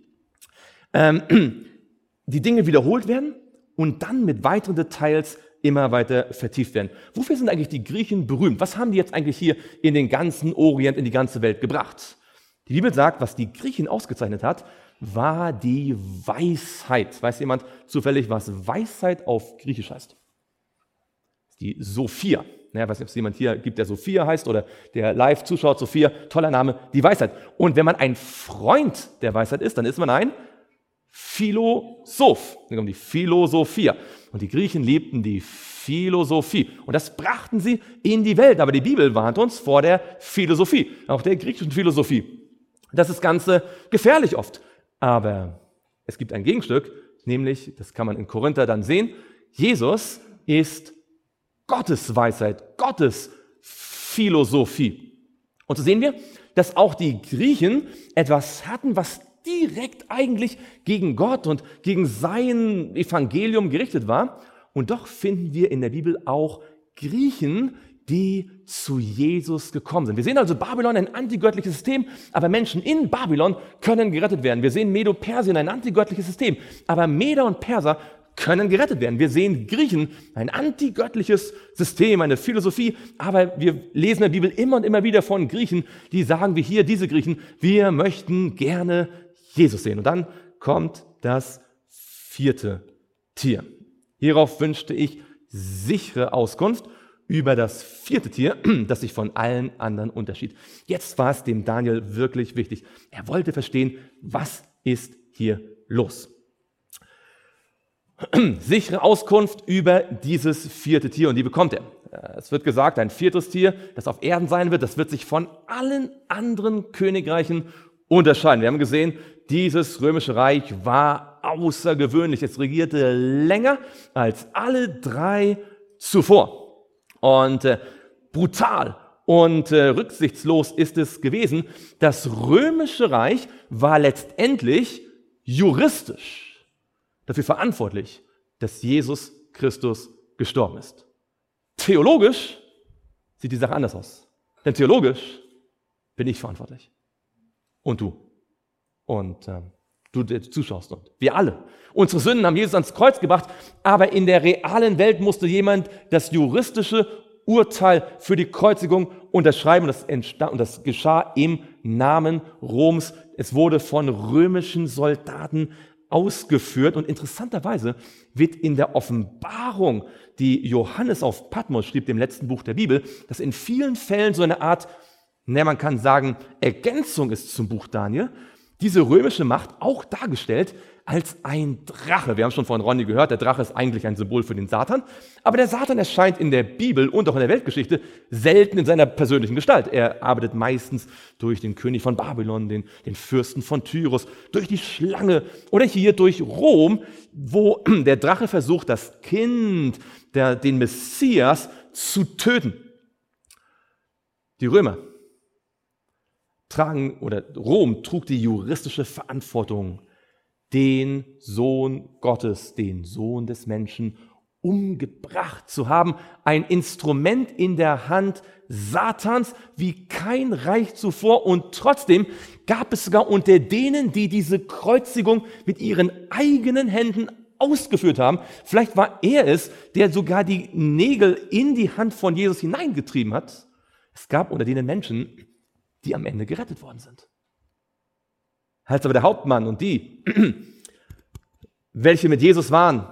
die Dinge wiederholt werden und dann mit weiteren Details immer weiter vertieft werden. Wofür sind eigentlich die Griechen berühmt? Was haben die jetzt eigentlich hier in den ganzen Orient, in die ganze Welt gebracht? Die Bibel sagt, was die Griechen ausgezeichnet hat, war die Weisheit. Weiß jemand zufällig, was Weisheit auf Griechisch heißt? Die Sophia. Ich weiß nicht, ob es jemand hier gibt, der Sophia heißt oder der live zuschaut. Sophia, toller Name, die Weisheit. Und wenn man ein Freund der Weisheit ist, dann ist man ein Philosoph. Die Philosophia. Und die Griechen liebten die Philosophie. Und das brachten sie in die Welt. Aber die Bibel warnt uns vor der Philosophie, auch der griechischen Philosophie. Das ist ganz gefährlich oft. Aber es gibt ein Gegenstück, nämlich, das kann man in Korinther dann sehen, Jesus ist Gottes Weisheit, Gottes Philosophie. Und so sehen wir, dass auch die Griechen etwas hatten, was direkt eigentlich gegen Gott und gegen sein Evangelium gerichtet war. Und doch finden wir in der Bibel auch Griechen, die zu Jesus gekommen sind. Wir sehen also Babylon, ein antigöttliches System, aber Menschen in Babylon können gerettet werden. Wir sehen Medo-Persien, ein antigöttliches System, aber Meder und Perser können gerettet werden. Wir sehen Griechen, ein antigöttliches System, eine Philosophie, aber wir lesen in der Bibel immer und immer wieder von Griechen, die sagen wie hier, diese Griechen, wir möchten gerne Jesus sehen. Und dann kommt das 4. Tier. Hierauf wünschte ich sichere Auskunft über das 4. Tier, das sich von allen anderen unterschied. Jetzt war es dem Daniel wirklich wichtig. Er wollte verstehen, was ist hier los? Sichere Auskunft über dieses 4. Tier, und die bekommt er. Es wird gesagt, ein 4. Tier, das auf Erden sein wird, das wird sich von allen anderen Königreichen unterscheiden. Wir haben gesehen, dieses römische Reich war außergewöhnlich. Es regierte länger als alle 3 zuvor. Und brutal und rücksichtslos ist es gewesen. Das römische Reich war letztendlich juristisch dafür verantwortlich, dass Jesus Christus gestorben ist. theologisch sieht die Sache anders aus. Denn theologisch bin ich verantwortlich. Und du. Und du, der zuschaust. Und wir alle. Unsere Sünden haben Jesus ans Kreuz gebracht, aber in der realen Welt musste jemand das juristische Urteil für die Kreuzigung unterschreiben. Und das geschah im Namen Roms. Es wurde von römischen Soldaten ausgeführt. Und interessanterweise wird in der Offenbarung, die Johannes auf Patmos schrieb, dem letzten Buch der Bibel, das in vielen Fällen so eine Art, man kann sagen, Ergänzung ist zum Buch Daniel, diese römische Macht auch dargestellt als ein Drache. Wir haben schon von Ronny gehört, der Drache ist eigentlich ein Symbol für den Satan. Aber der Satan erscheint in der Bibel und auch in der Weltgeschichte selten in seiner persönlichen Gestalt. Er arbeitet meistens durch den König von Babylon, den Fürsten von Tyrus, durch die Schlange oder hier durch Rom, wo der Drache versucht, das Kind, den Messias, zu töten. Die Römer Rom trug die juristische Verantwortung, den Sohn Gottes, den Sohn des Menschen, umgebracht zu haben. Ein Instrument in der Hand Satans wie kein Reich zuvor. Und trotzdem gab es sogar unter denen, die diese Kreuzigung mit ihren eigenen Händen ausgeführt haben. Vielleicht war er es, der sogar die Nägel in die Hand von Jesus hineingetrieben hat. Es gab unter denen Menschen, die am Ende gerettet worden sind. Als aber der Hauptmann und die, welche mit Jesus waren,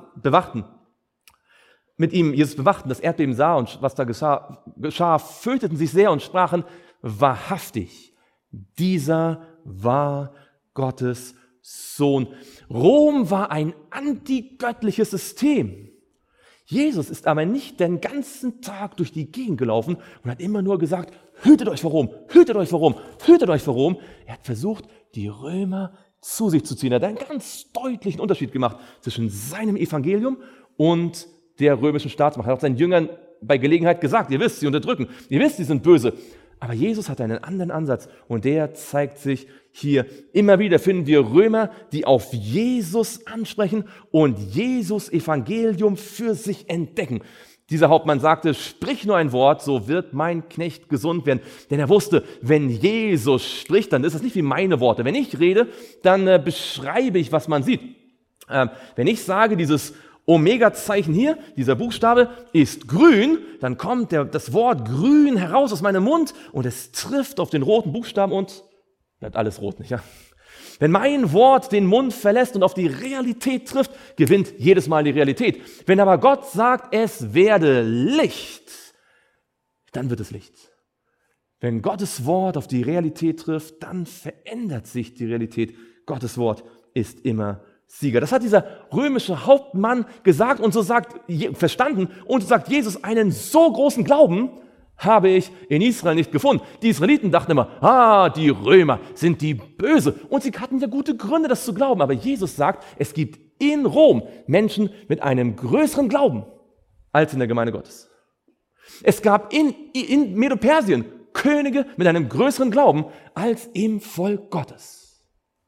mit ihm Jesus bewachten, das Erdbeben sah und was da geschah, fürchteten sich sehr und sprachen, wahrhaftig, dieser war Gottes Sohn. Rom war ein antigöttliches System. Jesus ist aber nicht den ganzen Tag durch die Gegend gelaufen und hat immer nur gesagt, hütet euch vor Rom, hütet euch vor Rom, hütet euch vor Rom. Er hat versucht, die Römer zu sich zu ziehen. Er hat einen ganz deutlichen Unterschied gemacht zwischen seinem Evangelium und der römischen Staatsmacht. Er hat auch seinen Jüngern bei Gelegenheit gesagt, ihr wisst, sie unterdrücken, ihr wisst, sie sind böse. Aber Jesus hat einen anderen Ansatz und der zeigt sich hier. Immer wieder finden wir Römer, die auf Jesus ansprechen und Jesus Evangelium für sich entdecken. Dieser Hauptmann sagte, sprich nur ein Wort, so wird mein Knecht gesund werden. Denn er wusste, wenn Jesus spricht, dann ist das nicht wie meine Worte. Wenn ich rede, dann beschreibe ich, was man sieht. Wenn ich sage, dieses Omega-Zeichen hier, dieser Buchstabe ist grün, dann kommt das Wort grün heraus aus meinem Mund und es trifft auf den roten Buchstaben und bleibt alles rot, nicht wahr? Wenn mein Wort den Mund verlässt und auf die Realität trifft, gewinnt jedes Mal die Realität. Wenn aber Gott sagt, es werde Licht, dann wird es Licht. Wenn Gottes Wort auf die Realität trifft, dann verändert sich die Realität. Gottes Wort ist immer Sieger. Das hat dieser römische Hauptmann gesagt und so verstanden und so sagt Jesus, einen so großen Glauben habe ich in Israel nicht gefunden. Die Israeliten dachten immer, die Römer sind die böse. Und sie hatten ja gute Gründe, das zu glauben. Aber Jesus sagt, es gibt in Rom Menschen mit einem größeren Glauben als in der Gemeinde Gottes. Es gab in Medo-Persien Könige mit einem größeren Glauben als im Volk Gottes.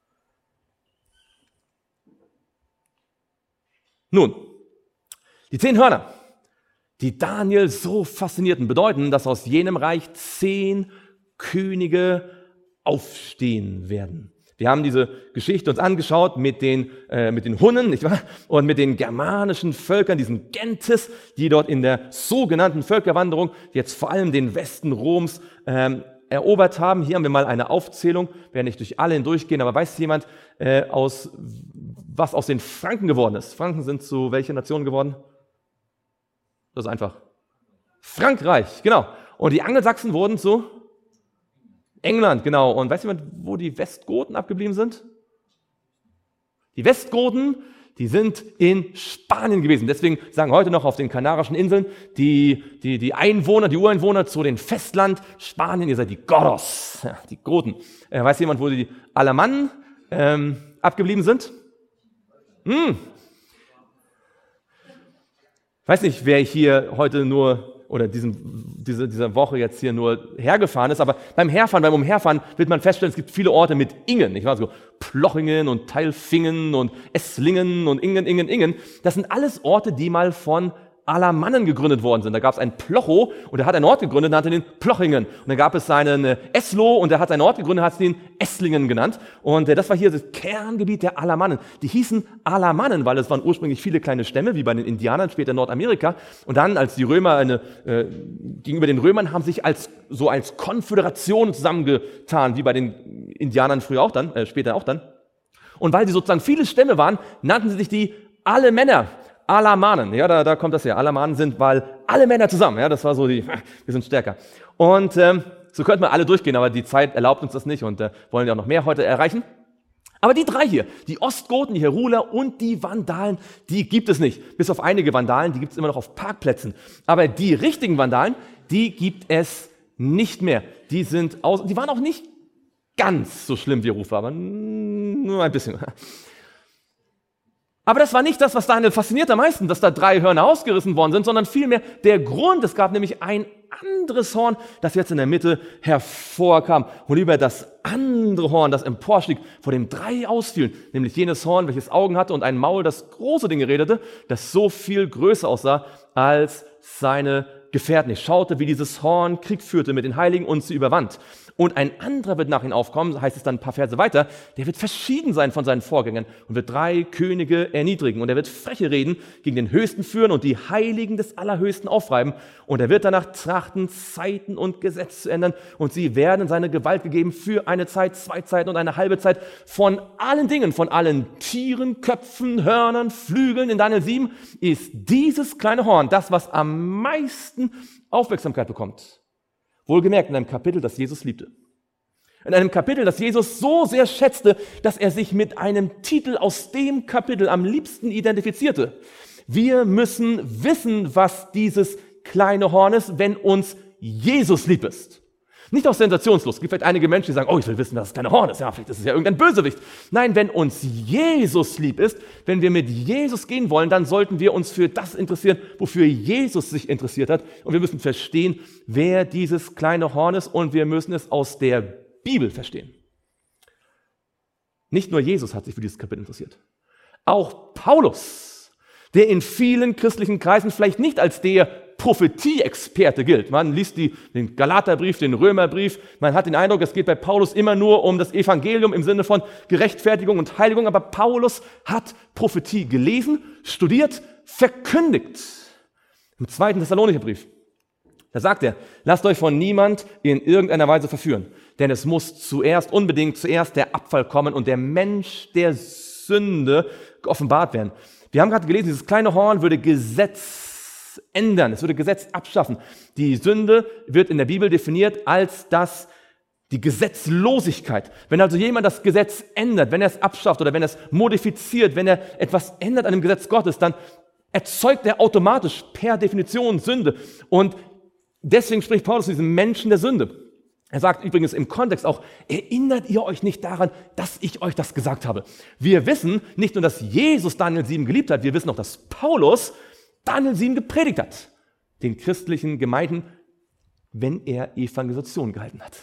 Nun, die 10 Hörner, die Daniel so faszinierten, bedeuten, dass aus jenem Reich 10 Könige aufstehen werden. Wir haben diese Geschichte uns angeschaut mit den Hunnen, nicht wahr? Und mit den germanischen Völkern, diesen Gentes, die dort in der sogenannten Völkerwanderung jetzt vor allem den Westen Roms erobert haben. Hier haben wir mal eine Aufzählung, wir werden nicht durch alle hindurchgehen, aber weiß jemand, was aus den Franken geworden ist? Franken sind zu welcher Nation geworden? Das ist einfach. Frankreich, genau. Und die Angelsachsen wurden zu England, genau. Und weiß jemand, wo die Westgoten abgeblieben sind? Die Westgoten, die sind in Spanien gewesen. Deswegen sagen heute noch auf den Kanarischen Inseln die Einwohner, die Ureinwohner zu den Festland Spanien, ihr seid die Godos, ja, die Goten. Weiß jemand, wo die Alamannen abgeblieben sind? Ich weiß nicht, wer hier heute nur oder dieser Woche jetzt hier nur hergefahren ist, aber beim Umherfahren wird man feststellen, es gibt viele Orte mit Ingen, nicht wahr? So Plochingen und Teilfingen und Esslingen und Ingen. Das sind alles Orte, die mal von Alamannen gegründet worden sind. Da gab es einen Plocho und der hat einen Ort gegründet und nannte den Plochingen. Und dann gab es einen Eslo und der hat einen Ort gegründet und hat den Esslingen genannt. Und das war hier das Kerngebiet der Alamannen. Die hießen Alamannen, weil es waren ursprünglich viele kleine Stämme, wie bei den Indianern, später in Nordamerika. Und dann, als die Römer gegenüber den Römern haben sich als Konföderation zusammengetan, wie bei den Indianern später auch dann. Und weil sie sozusagen viele Stämme waren, nannten sie sich die alle Männer. Alamanen, ja, da kommt das her. Alamanen sind, weil alle Männer zusammen, ja, das war so wir sind stärker. Und so könnten wir alle durchgehen, aber die Zeit erlaubt uns das nicht und wollen ja auch noch mehr heute erreichen. Aber die drei hier, die Ostgoten, die Heruler und die Vandalen, die gibt es nicht. Bis auf einige Vandalen, die gibt es immer noch auf Parkplätzen. Aber die richtigen Vandalen, die gibt es nicht mehr. Die waren auch nicht ganz so schlimm wie Rufer, aber nur ein bisschen. Aber das war nicht das, was Daniel fasziniert am meisten, dass da 3 Hörner ausgerissen worden sind, sondern vielmehr der Grund. Es gab nämlich ein anderes Horn, das jetzt in der Mitte hervorkam. Und über das andere Horn, das emporstieg, vor dem 3 ausfielen, nämlich jenes Horn, welches Augen hatte und ein Maul, das große Dinge redete, das so viel größer aussah als seine Gefährten. Ich schaute, wie dieses Horn Krieg führte mit den Heiligen und sie überwand. Und ein anderer wird nach ihm aufkommen, heißt es dann ein paar Verse weiter, der wird verschieden sein von seinen Vorgängern und wird 3 Könige erniedrigen. Und er wird freche Reden gegen den Höchsten führen und die Heiligen des Allerhöchsten aufreiben. Und er wird danach trachten, Zeiten und Gesetz zu ändern. Und sie werden in seine Gewalt gegeben für eine Zeit, 2 Zeiten und eine halbe Zeit von allen Dingen, von allen Tieren, Köpfen, Hörnern, Flügeln. In Daniel 7 ist dieses kleine Horn das, was am meisten Aufmerksamkeit bekommt. Wohlgemerkt in einem Kapitel, das Jesus liebte. In einem Kapitel, das Jesus so sehr schätzte, dass er sich mit einem Titel aus dem Kapitel am liebsten identifizierte. Wir müssen wissen, was dieses kleine Horn ist, wenn uns Jesus lieb ist. Nicht aus Sensationslust. Es gibt vielleicht einige Menschen, die sagen, oh, ich will wissen, was das kleine Horn ist. Ja, vielleicht ist es ja irgendein Bösewicht. Nein, wenn uns Jesus lieb ist, wenn wir mit Jesus gehen wollen, dann sollten wir uns für das interessieren, wofür Jesus sich interessiert hat. Und wir müssen verstehen, wer dieses kleine Horn ist und wir müssen es aus der Bibel verstehen. Nicht nur Jesus hat sich für dieses Kapitel interessiert. Auch Paulus, der in vielen christlichen Kreisen vielleicht nicht als der Prophetie-Experte gilt. Man liest den Galaterbrief, den Römerbrief, man hat den Eindruck, es geht bei Paulus immer nur um das Evangelium im Sinne von Gerechtfertigung und Heiligung, aber Paulus hat Prophetie gelesen, studiert, verkündigt. Im 2. Thessalonicherbrief, da sagt er, lasst euch von niemand in irgendeiner Weise verführen, denn es muss unbedingt zuerst der Abfall kommen und der Mensch der Sünde geoffenbart werden. Wir haben gerade gelesen, dieses kleine Horn würde Gesetz ändern, es würde Gesetz abschaffen. Die Sünde wird in der Bibel definiert als die Gesetzlosigkeit. Wenn also jemand das Gesetz ändert, wenn er es abschafft oder wenn er es modifiziert, wenn er etwas ändert an dem Gesetz Gottes, dann erzeugt er automatisch per Definition Sünde. Und deswegen spricht Paulus zu diesem Menschen der Sünde. Er sagt übrigens im Kontext auch, erinnert ihr euch nicht daran, dass ich euch das gesagt habe. Wir wissen nicht nur, dass Jesus Daniel 7 geliebt hat, wir wissen auch, dass Paulus Daniel 7 gepredigt hat, den christlichen Gemeinden, wenn er Evangelisation gehalten hat.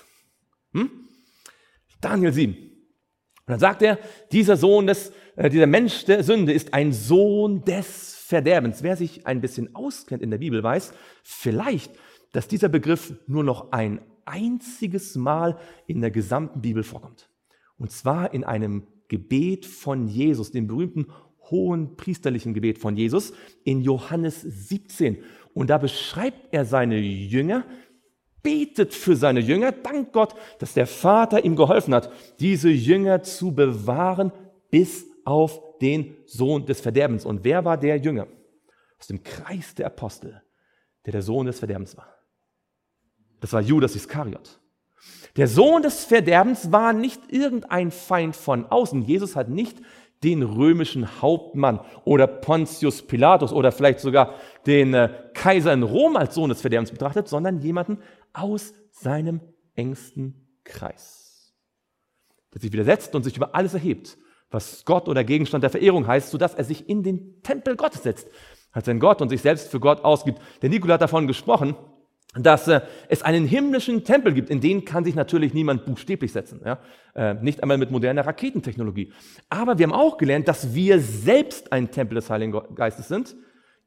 Daniel 7. Und dann sagt er, dieser Mensch der Sünde ist ein Sohn des Verderbens. Wer sich ein bisschen auskennt in der Bibel, weiß vielleicht, dass dieser Begriff nur noch ein einziges Mal in der gesamten Bibel vorkommt. Und zwar in einem Gebet von Jesus, dem berühmten hohen priesterlichen Gebet von Jesus in Johannes 17. Und da beschreibt er seine Jünger, betet für seine Jünger, dankt Gott, dass der Vater ihm geholfen hat, diese Jünger zu bewahren bis auf den Sohn des Verderbens. Und wer war der Jünger aus dem Kreis der Apostel, der Sohn des Verderbens war? Das war Judas Iskariot. Der Sohn des Verderbens war nicht irgendein Feind von außen. Jesus hat nicht den römischen Hauptmann oder Pontius Pilatus oder vielleicht sogar den Kaiser in Rom als Sohn des Verderbens betrachtet, sondern jemanden aus seinem engsten Kreis, der sich widersetzt und sich über alles erhebt, was Gott oder Gegenstand der Verehrung heißt, sodass er sich in den Tempel Gottes setzt, als ein Gott und sich selbst für Gott ausgibt. Der Nikola hat davon gesprochen, dass es einen himmlischen Tempel gibt, in den kann sich natürlich niemand buchstäblich setzen. Ja? Nicht einmal mit moderner Raketentechnologie. Aber wir haben auch gelernt, dass wir selbst ein Tempel des Heiligen Geistes sind,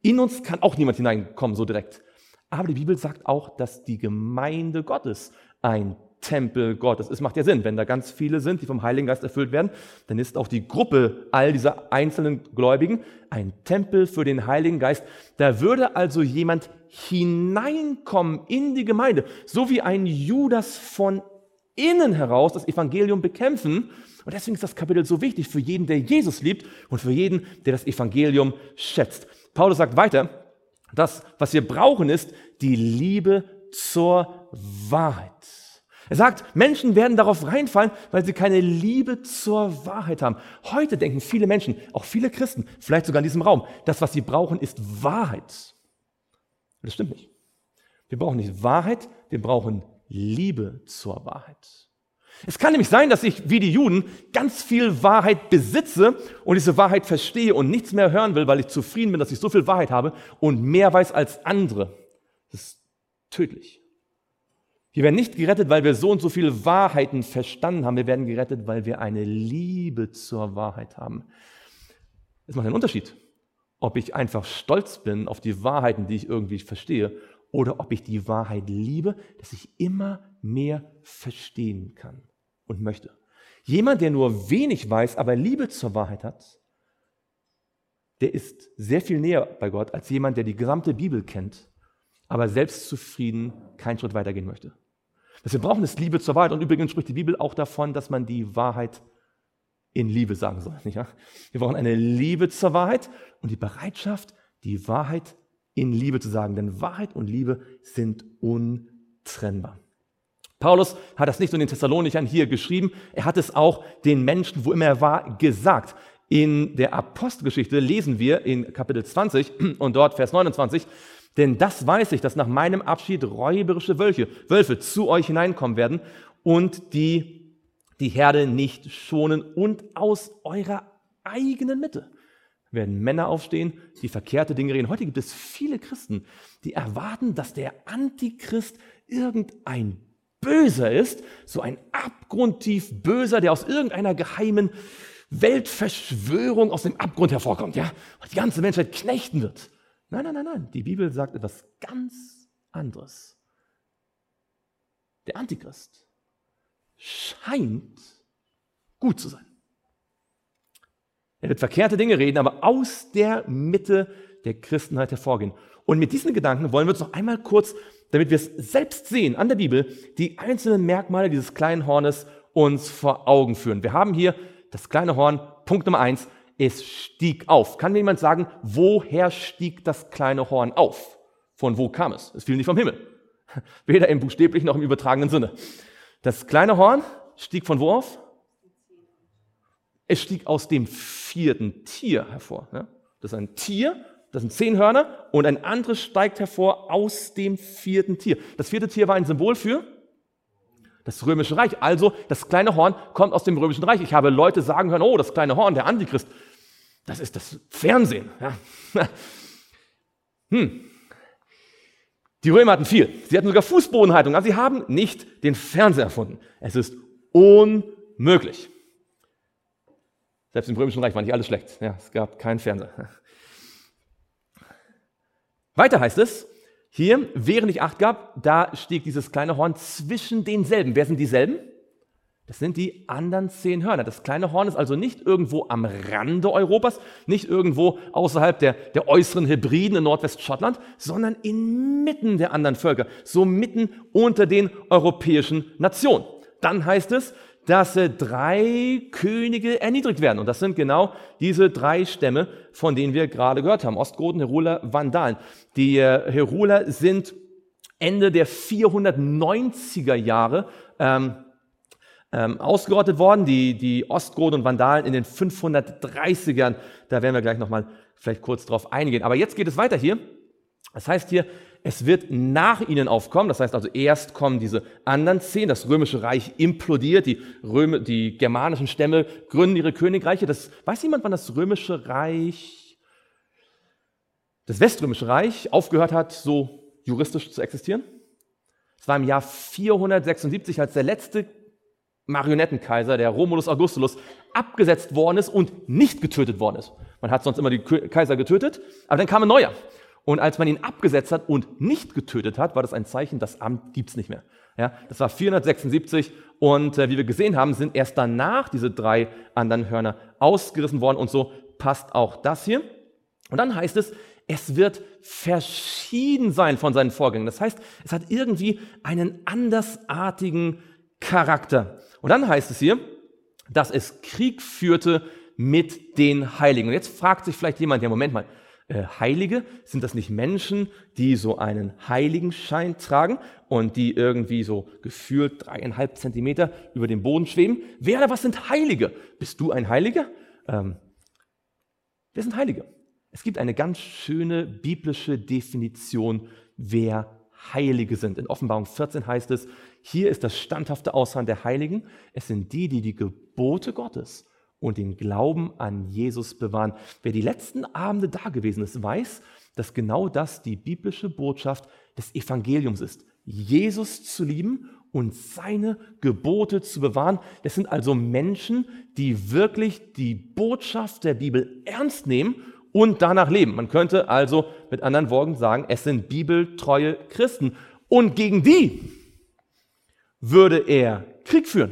In uns kann auch niemand hineinkommen so direkt. Aber die Bibel sagt auch, dass die Gemeinde Gottes ein Tempel Gottes ist. Macht ja Sinn, wenn da ganz viele sind, die vom Heiligen Geist erfüllt werden, dann ist auch die Gruppe all dieser einzelnen Gläubigen ein Tempel für den Heiligen Geist. Da würde also jemand hineinkommen in die Gemeinde, so wie ein Judas von innen heraus das Evangelium bekämpfen. Und deswegen ist das Kapitel so wichtig für jeden, der Jesus liebt und für jeden, der das Evangelium schätzt. Paulus sagt weiter, das, was wir brauchen, ist die Liebe zur Wahrheit. Er sagt, Menschen werden darauf reinfallen, weil sie keine Liebe zur Wahrheit haben. Heute denken viele Menschen, auch viele Christen, vielleicht sogar in diesem Raum, das, was sie brauchen, ist Wahrheit. Das stimmt nicht. Wir brauchen nicht Wahrheit, wir brauchen Liebe zur Wahrheit. Es kann nämlich sein, dass ich wie die Juden ganz viel Wahrheit besitze und diese Wahrheit verstehe und nichts mehr hören will, weil ich zufrieden bin, dass ich so viel Wahrheit habe und mehr weiß als andere. Das ist tödlich. Wir werden nicht gerettet, weil wir so und so viele Wahrheiten verstanden haben. Wir werden gerettet, weil wir eine Liebe zur Wahrheit haben. Es macht einen Unterschied, ob ich einfach stolz bin auf die Wahrheiten, die ich irgendwie verstehe, oder ob ich die Wahrheit liebe, dass ich immer mehr verstehen kann und möchte. Jemand, der nur wenig weiß, aber Liebe zur Wahrheit hat, der ist sehr viel näher bei Gott als jemand, der die gesamte Bibel kennt, aber selbstzufrieden keinen Schritt weitergehen möchte. Was wir brauchen, ist Liebe zur Wahrheit. Und übrigens spricht die Bibel auch davon, dass man die Wahrheit in Liebe sagen soll. Nicht wahr? Wir brauchen eine Liebe zur Wahrheit und die Bereitschaft, die Wahrheit in Liebe zu sagen. Denn Wahrheit und Liebe sind untrennbar. Paulus hat das nicht nur den Thessalonichern hier geschrieben, er hat es auch den Menschen, wo immer er war, gesagt. In der Apostelgeschichte lesen wir in Kapitel 20 und dort Vers 29, denn das weiß ich, dass nach meinem Abschied räuberische Wölfe zu euch hineinkommen werden und die Herde nicht schonen. Und aus eurer eigenen Mitte werden Männer aufstehen, die verkehrte Dinge reden. Heute gibt es viele Christen, die erwarten, dass der Antichrist irgendein Böser ist, so ein abgrundtief Böser, der aus irgendeiner geheimen Weltverschwörung aus dem Abgrund hervorkommt, ja, und die ganze Menschheit knechten wird. Nein, nein, nein, nein. Die Bibel sagt etwas ganz anderes. Der Antichrist scheint gut zu sein. Er wird verkehrte Dinge reden, aber aus der Mitte der Christenheit hervorgehen. Und mit diesen Gedanken wollen wir uns noch einmal kurz, damit wir es selbst sehen an der Bibel, die einzelnen Merkmale dieses kleinen Hornes uns vor Augen führen. Wir haben hier das kleine Horn, Punkt Nummer 1, es stieg auf. Kann mir jemand sagen, woher stieg das kleine Horn auf? Von wo kam es? Es fiel nicht vom Himmel. Weder im buchstäblichen noch im übertragenen Sinne. Das kleine Horn stieg von wo auf? Es stieg aus dem 4. Tier hervor. Das ist ein Tier, das sind 10 Hörner und ein anderes steigt hervor aus dem 4. Tier. Das 4. Tier war ein Symbol für das Römische Reich. Also das kleine Horn kommt aus dem Römischen Reich. Ich habe Leute sagen hören, oh, das kleine Horn, der Antichrist, das ist das Fernsehen. Ja. Die Römer hatten viel. Sie hatten sogar Fußbodenheizung. Also sie haben nicht den Fernseher erfunden. Es ist unmöglich. Selbst im Römischen Reich war nicht alles schlecht. Ja, es gab keinen Fernseher. Weiter heißt es, hier, während ich Acht gab, da stieg dieses kleine Horn zwischen denselben. Wer sind dieselben? Das sind die anderen 10 Hörner. Das kleine Horn ist also nicht irgendwo am Rande Europas, nicht irgendwo außerhalb der äußeren Hebriden in Nordwestschottland, sondern inmitten der anderen Völker, so mitten unter den europäischen Nationen. Dann heißt es, dass 3 Könige erniedrigt werden. Und das sind genau diese 3 Stämme, von denen wir gerade gehört haben. Ostgoten, Heruler, Vandalen. Die Heruler sind Ende der 490er Jahre ausgerottet worden. Die Ostgoten und Vandalen in den 530ern. Da werden wir gleich nochmal vielleicht kurz drauf eingehen. Aber jetzt geht es weiter hier. Das heißt hier, es wird nach ihnen aufkommen, das heißt also erst kommen diese anderen 10, das Römische Reich implodiert, die germanischen Stämme gründen ihre Königreiche. Weiß jemand, wann das Römische Reich, das Weströmische Reich aufgehört hat, so juristisch zu existieren? Es war im Jahr 476, als der letzte Marionettenkaiser, der Romulus Augustulus, abgesetzt worden ist und nicht getötet worden ist. Man hat sonst immer die Kaiser getötet, aber dann kam ein neuer. Und als man ihn abgesetzt hat und nicht getötet hat, war das ein Zeichen, das Amt gibt's nicht mehr. Ja, das war 476 und wie wir gesehen haben, sind erst danach diese 3 anderen Hörner ausgerissen worden und so passt auch das hier. Und dann heißt es, es wird verschieden sein von seinen Vorgängern. Das heißt, es hat irgendwie einen andersartigen Charakter. Und dann heißt es hier, dass es Krieg führte mit den Heiligen. Und jetzt fragt sich vielleicht jemand, ja Moment mal, Heilige, sind das nicht Menschen, die so einen Heiligenschein tragen und die irgendwie so gefühlt 3,5 Zentimeter über dem Boden schweben? Wer oder was sind Heilige? Bist du ein Heiliger? Wer sind Heilige? Es gibt eine ganz schöne biblische Definition, wer Heilige sind. In Offenbarung 14 heißt es, hier ist das standhafte Ausharren der Heiligen. Es sind die, die die Gebote Gottes und den Glauben an Jesus bewahren. Wer die letzten Abende da gewesen ist, weiß, dass genau das die biblische Botschaft des Evangeliums ist. Jesus zu lieben und seine Gebote zu bewahren. Das sind also Menschen, die wirklich die Botschaft der Bibel ernst nehmen und danach leben. Man könnte also mit anderen Worten sagen, es sind bibeltreue Christen. Und gegen die würde er Krieg führen.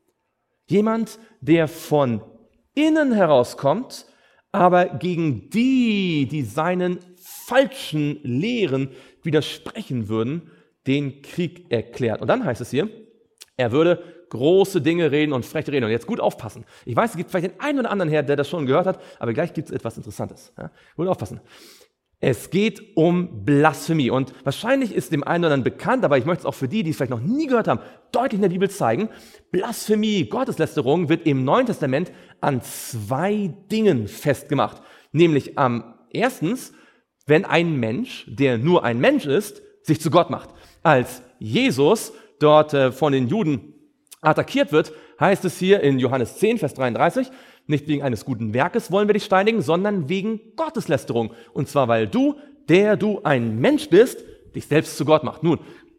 Jemand, der von innen herauskommt, aber gegen die, die seinen falschen Lehren widersprechen würden, den Krieg erklärt. Und dann heißt es hier, er würde große Dinge reden und freche reden. Und jetzt gut aufpassen. Ich weiß, es gibt vielleicht den einen oder anderen her, der das schon gehört hat, aber gleich gibt es etwas Interessantes. Ja? Gut aufpassen. Es geht um Blasphemie. Und wahrscheinlich ist dem einen oder anderen bekannt, aber ich möchte es auch für die, die es vielleicht noch nie gehört haben, deutlich in der Bibel zeigen. Blasphemie, Gotteslästerung wird im Neuen Testament an 2 Dingen festgemacht. Nämlich erstens, wenn ein Mensch, der nur ein Mensch ist, sich zu Gott macht. Als Jesus dort von den Juden attackiert wird, heißt es hier in Johannes 10, Vers 33, nicht wegen eines guten Werkes wollen wir dich steinigen, sondern wegen Gotteslästerung. Und zwar, weil du, der du ein Mensch bist, dich selbst zu Gott macht. Nun,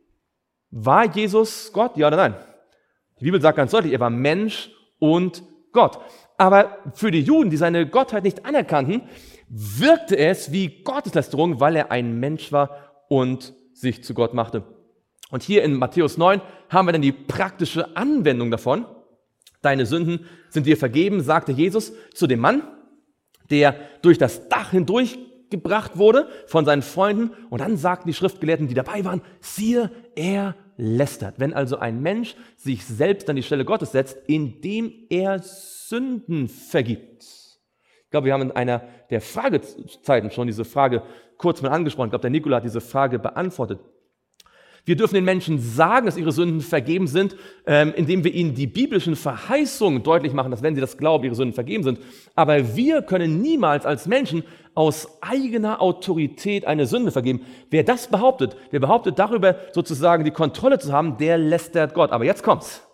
war Jesus Gott? Ja oder nein? Die Bibel sagt ganz deutlich, er war Mensch und Gott. Aber für die Juden, die seine Gottheit nicht anerkannten, wirkte es wie Gotteslästerung, weil er ein Mensch war und sich zu Gott machte. Und hier in Matthäus 9 haben wir dann die praktische Anwendung davon. Deine Sünden sind dir vergeben, sagte Jesus zu dem Mann, der durch das Dach hindurchgebracht wurde von seinen Freunden. Und dann sagten die Schriftgelehrten, die dabei waren, siehe, er lästert. Wenn also ein Mensch sich selbst an die Stelle Gottes setzt, indem er Sünden vergibt. Ich glaube, wir haben in einer der Fragezeiten schon diese Frage kurz mal angesprochen. Ich glaube, der Nikola hat diese Frage beantwortet. Wir dürfen den Menschen sagen, dass ihre Sünden vergeben sind, indem wir ihnen die biblischen Verheißungen deutlich machen, dass wenn sie das glauben, ihre Sünden vergeben sind. Aber wir können niemals als Menschen aus eigener Autorität eine Sünde vergeben. Wer das behauptet, der behauptet darüber sozusagen die Kontrolle zu haben, der lästert Gott. Aber jetzt kommt's.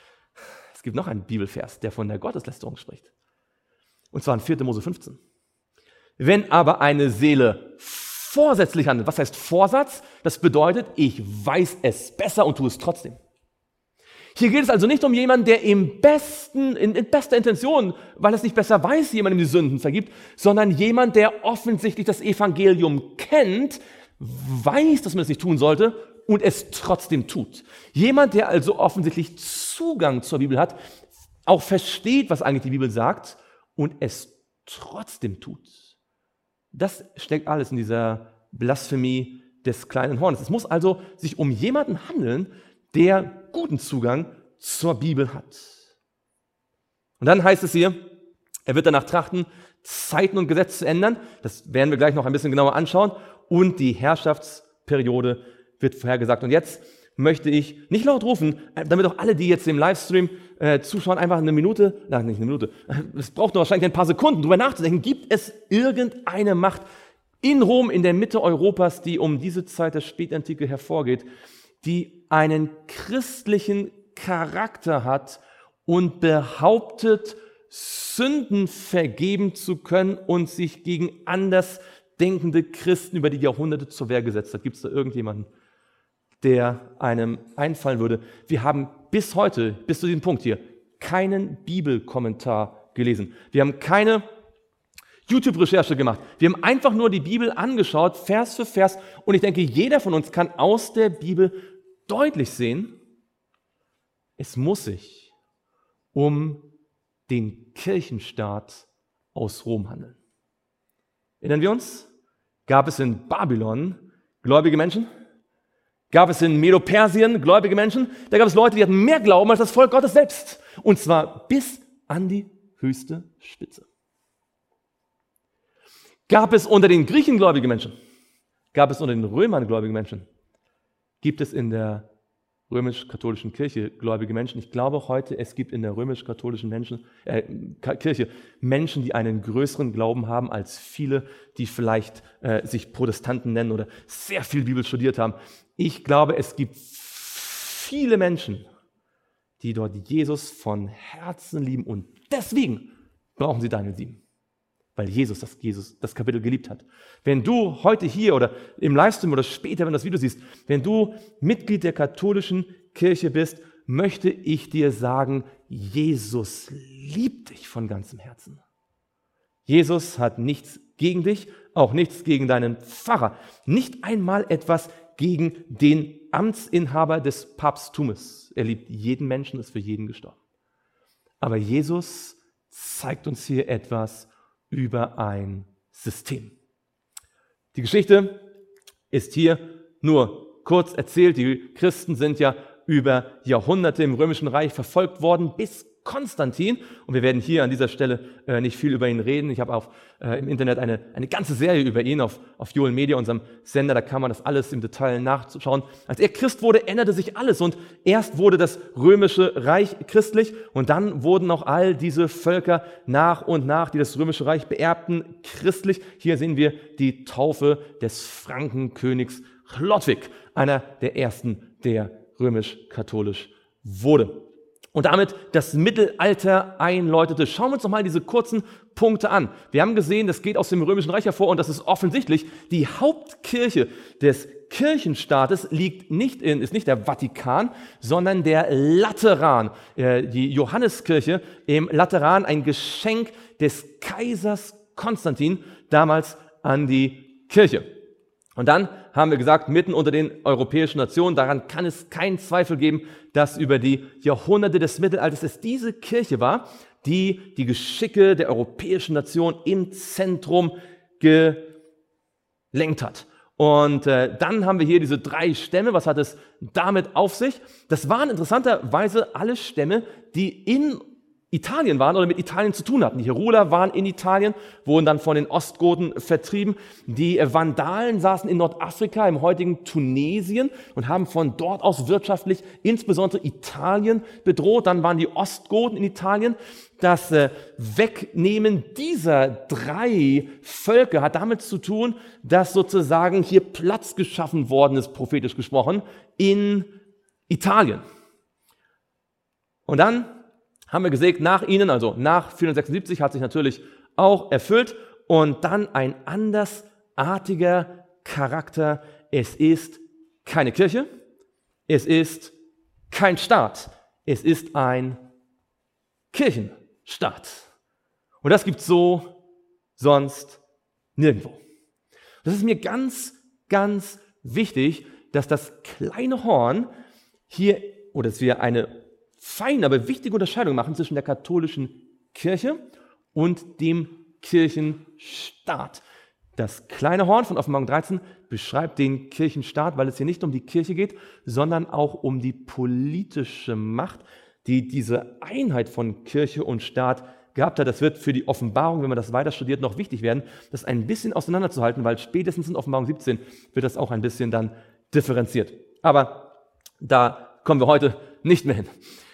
Es gibt noch einen Bibelvers, der von der Gotteslästerung spricht. Und zwar in 4. Mose 15. Wenn aber eine Seele vorsätzlich handelt. Was heißt Vorsatz? Das bedeutet, ich weiß es besser und tue es trotzdem. Hier geht es also nicht um jemanden, der in bester Intention, weil er es nicht besser weiß, jemandem die Sünden vergibt, sondern jemand, der offensichtlich das Evangelium kennt, weiß, dass man es nicht tun sollte und es trotzdem tut. Jemand, der also offensichtlich Zugang zur Bibel hat, auch versteht, was eigentlich die Bibel sagt und es trotzdem tut. Das steckt alles in dieser Blasphemie des kleinen Hornes. Es muss also sich um jemanden handeln, der guten Zugang zur Bibel hat. Und dann heißt es hier, er wird danach trachten, Zeiten und Gesetze zu ändern. Das werden wir gleich noch ein bisschen genauer anschauen. Und die Herrschaftsperiode wird vorhergesagt. Und jetzt möchte ich nicht laut rufen, damit auch alle, die jetzt dem Livestream zuschauen, einfach eine Minute, nein, nicht eine Minute, es braucht nur wahrscheinlich ein paar Sekunden, darüber nachzudenken, gibt es irgendeine Macht in Rom, in der Mitte Europas, die um diese Zeit der Spätantike hervorgeht, die einen christlichen Charakter hat und behauptet, Sünden vergeben zu können und sich gegen anders denkende Christen über die Jahrhunderte zur Wehr gesetzt hat? Gibt es da irgendjemanden, der einem einfallen würde. Wir haben bis heute, bis zu diesem Punkt hier, keinen Bibelkommentar gelesen. Wir haben keine YouTube-Recherche gemacht. Wir haben einfach nur die Bibel angeschaut, Vers für Vers. Und ich denke, jeder von uns kann aus der Bibel deutlich sehen, es muss sich um den Kirchenstaat aus Rom handeln. Erinnern wir uns? Gab es in Babylon gläubige Menschen? Gab es in Medo-Persien gläubige Menschen? Da gab es Leute, die hatten mehr Glauben als das Volk Gottes selbst. Und zwar bis an die höchste Spitze. Gab es unter den Griechen gläubige Menschen? Gab es unter den Römern gläubige Menschen? Gibt es in der römisch-katholischen Kirche gläubige Menschen? Ich glaube heute, es gibt in der römisch-katholischen Kirche Menschen, die einen größeren Glauben haben als viele, die vielleicht sich Protestanten nennen oder sehr viel Bibel studiert haben. Ich glaube, es gibt viele Menschen, die dort Jesus von Herzen lieben und deswegen brauchen sie Daniel 7. Weil Jesus das Kapitel geliebt hat. Wenn du heute hier oder im Livestream oder später, wenn du das Video siehst, wenn du Mitglied der katholischen Kirche bist, möchte ich dir sagen, Jesus liebt dich von ganzem Herzen. Jesus hat nichts gegen dich, auch nichts gegen deinen Pfarrer, nicht einmal etwas gegen den Amtsinhaber des Papsttumes. Er liebt jeden Menschen, ist für jeden gestorben. Aber Jesus zeigt uns hier etwas über ein System. Die Geschichte ist hier nur kurz erzählt. Die Christen sind ja über Jahrhunderte im Römischen Reich verfolgt worden bis Konstantin. Und wir werden hier an dieser Stelle nicht viel über ihn reden. Ich habe im Internet eine ganze Serie über ihn auf Joel Media, unserem Sender. Da kann man das alles im Detail nachschauen. Als er Christ wurde, änderte sich alles. Und erst wurde das Römische Reich christlich und dann wurden auch all diese Völker nach und nach, die das Römische Reich beerbten, christlich. Hier sehen wir die Taufe des Frankenkönigs Chlodwig, einer der ersten, der römisch-katholisch wurde. Und damit das Mittelalter einläutete. Schauen wir uns nochmal diese kurzen Punkte an. Wir haben gesehen, das geht aus dem Römischen Reich hervor und das ist offensichtlich. Die Hauptkirche des Kirchenstaates ist nicht der Vatikan, sondern der Lateran. Die Johanneskirche im Lateran, ein Geschenk des Kaisers Konstantin, damals an die Kirche. Und dann haben wir gesagt, mitten unter den europäischen Nationen, daran kann es keinen Zweifel geben, dass über die Jahrhunderte des Mittelalters es diese Kirche war, die die Geschicke der europäischen Nation im Zentrum gelenkt hat. Und dann haben wir hier diese 3 Stämme. Was hat es damit auf sich? Das waren interessanterweise alle Stämme, die in Italien waren oder mit Italien zu tun hatten. Die Heruler waren in Italien, wurden dann von den Ostgoten vertrieben. Die Vandalen saßen in Nordafrika, im heutigen Tunesien und haben von dort aus wirtschaftlich insbesondere Italien bedroht. Dann waren die Ostgoten in Italien. Das Wegnehmen dieser 3 Völker hat damit zu tun, dass sozusagen hier Platz geschaffen worden ist, prophetisch gesprochen, in Italien. Und dann haben wir gesehen, nach ihnen, also nach 476, hat sich natürlich auch erfüllt und dann ein andersartiger Charakter. Es ist keine Kirche, es ist kein Staat, es ist ein Kirchenstaat. Und das gibt es so sonst nirgendwo. Das ist mir ganz, ganz wichtig, dass das kleine Horn hier, oder dass wir eine feine, aber wichtige Unterscheidung machen zwischen der katholischen Kirche und dem Kirchenstaat. Das kleine Horn von Offenbarung 13 beschreibt den Kirchenstaat, weil es hier nicht um die Kirche geht, sondern auch um die politische Macht, die diese Einheit von Kirche und Staat gehabt hat. Das wird für die Offenbarung, wenn man das weiter studiert, noch wichtig werden, das ein bisschen auseinanderzuhalten, weil spätestens in Offenbarung 17 wird das auch ein bisschen dann differenziert. Aber da kommen wir heute nicht mehr hin.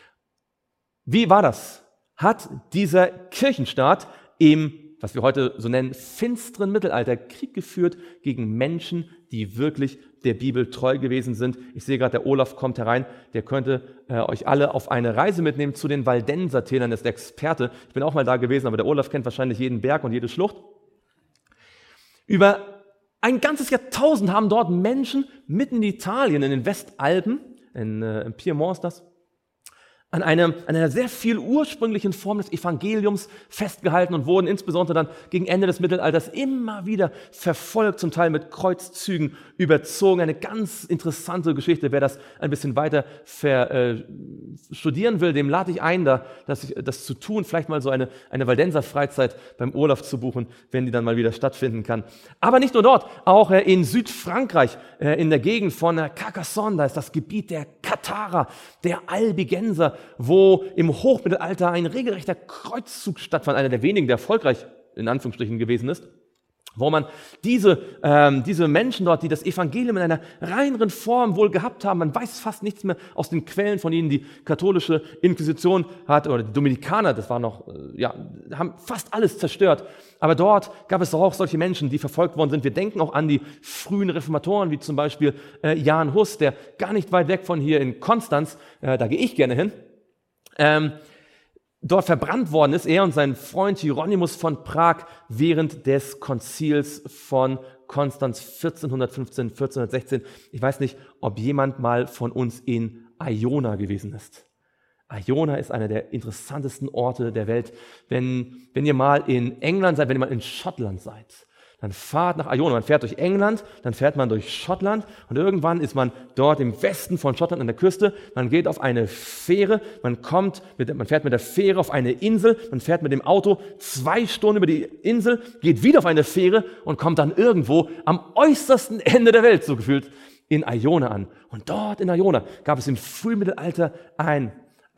Wie war das? Hat dieser Kirchenstaat im, was wir heute so nennen, finsteren Mittelalter Krieg geführt gegen Menschen, die wirklich der Bibel treu gewesen sind? Ich sehe gerade, der Olaf kommt herein, der könnte euch alle auf eine Reise mitnehmen zu den Waldensertälern, das ist der Experte. Ich bin auch mal da gewesen, aber der Olaf kennt wahrscheinlich jeden Berg und jede Schlucht. Über Ein ganzes Jahrtausend haben dort Menschen mitten in Italien, in den Westalpen, in Piemont ist das, an einer sehr viel ursprünglichen Form des Evangeliums festgehalten und wurden insbesondere dann gegen Ende des Mittelalters immer wieder verfolgt, zum Teil mit Kreuzzügen überzogen. Eine ganz interessante Geschichte. Wer das ein bisschen weiter studieren will, dem lade ich ein, das zu tun, vielleicht mal so eine Waldenser-Freizeit beim Urlaub zu buchen, wenn die dann mal wieder stattfinden kann. Aber nicht nur dort, auch in Südfrankreich, in der Gegend von Carcassonne, da ist das Gebiet der Katharer, der Albigenser, wo im Hochmittelalter ein regelrechter Kreuzzug stattfand, einer der wenigen, der erfolgreich in Anführungsstrichen gewesen ist, wo man diese Menschen dort, die das Evangelium in einer reineren Form wohl gehabt haben, man weiß fast nichts mehr aus den Quellen von ihnen, die katholische Inquisition hat, oder die Dominikaner, das war noch, haben fast alles zerstört. Aber dort gab es auch solche Menschen, die verfolgt worden sind. Wir denken auch an die frühen Reformatoren, wie zum Beispiel Jan Hus, der gar nicht weit weg von hier in Konstanz, da gehe ich gerne hin, dort verbrannt worden ist, er und sein Freund Hieronymus von Prag während des Konzils von Konstanz 1415, 1416. Ich weiß nicht, ob jemand mal von uns in Iona gewesen ist. Iona ist einer der interessantesten Orte der Welt. Wenn ihr mal in England seid, wenn ihr mal in Schottland seid, dann fahrt nach Iona. Man fährt durch England, dann fährt man durch Schottland und irgendwann ist man dort im Westen von Schottland an der Küste. Man geht auf eine Fähre, man fährt mit der Fähre auf eine Insel, man fährt mit dem Auto 2 Stunden über die Insel, geht wieder auf eine Fähre und kommt dann irgendwo am äußersten Ende der Welt, so gefühlt, in Iona an. Und dort in Iona gab es im Frühmittelalter ein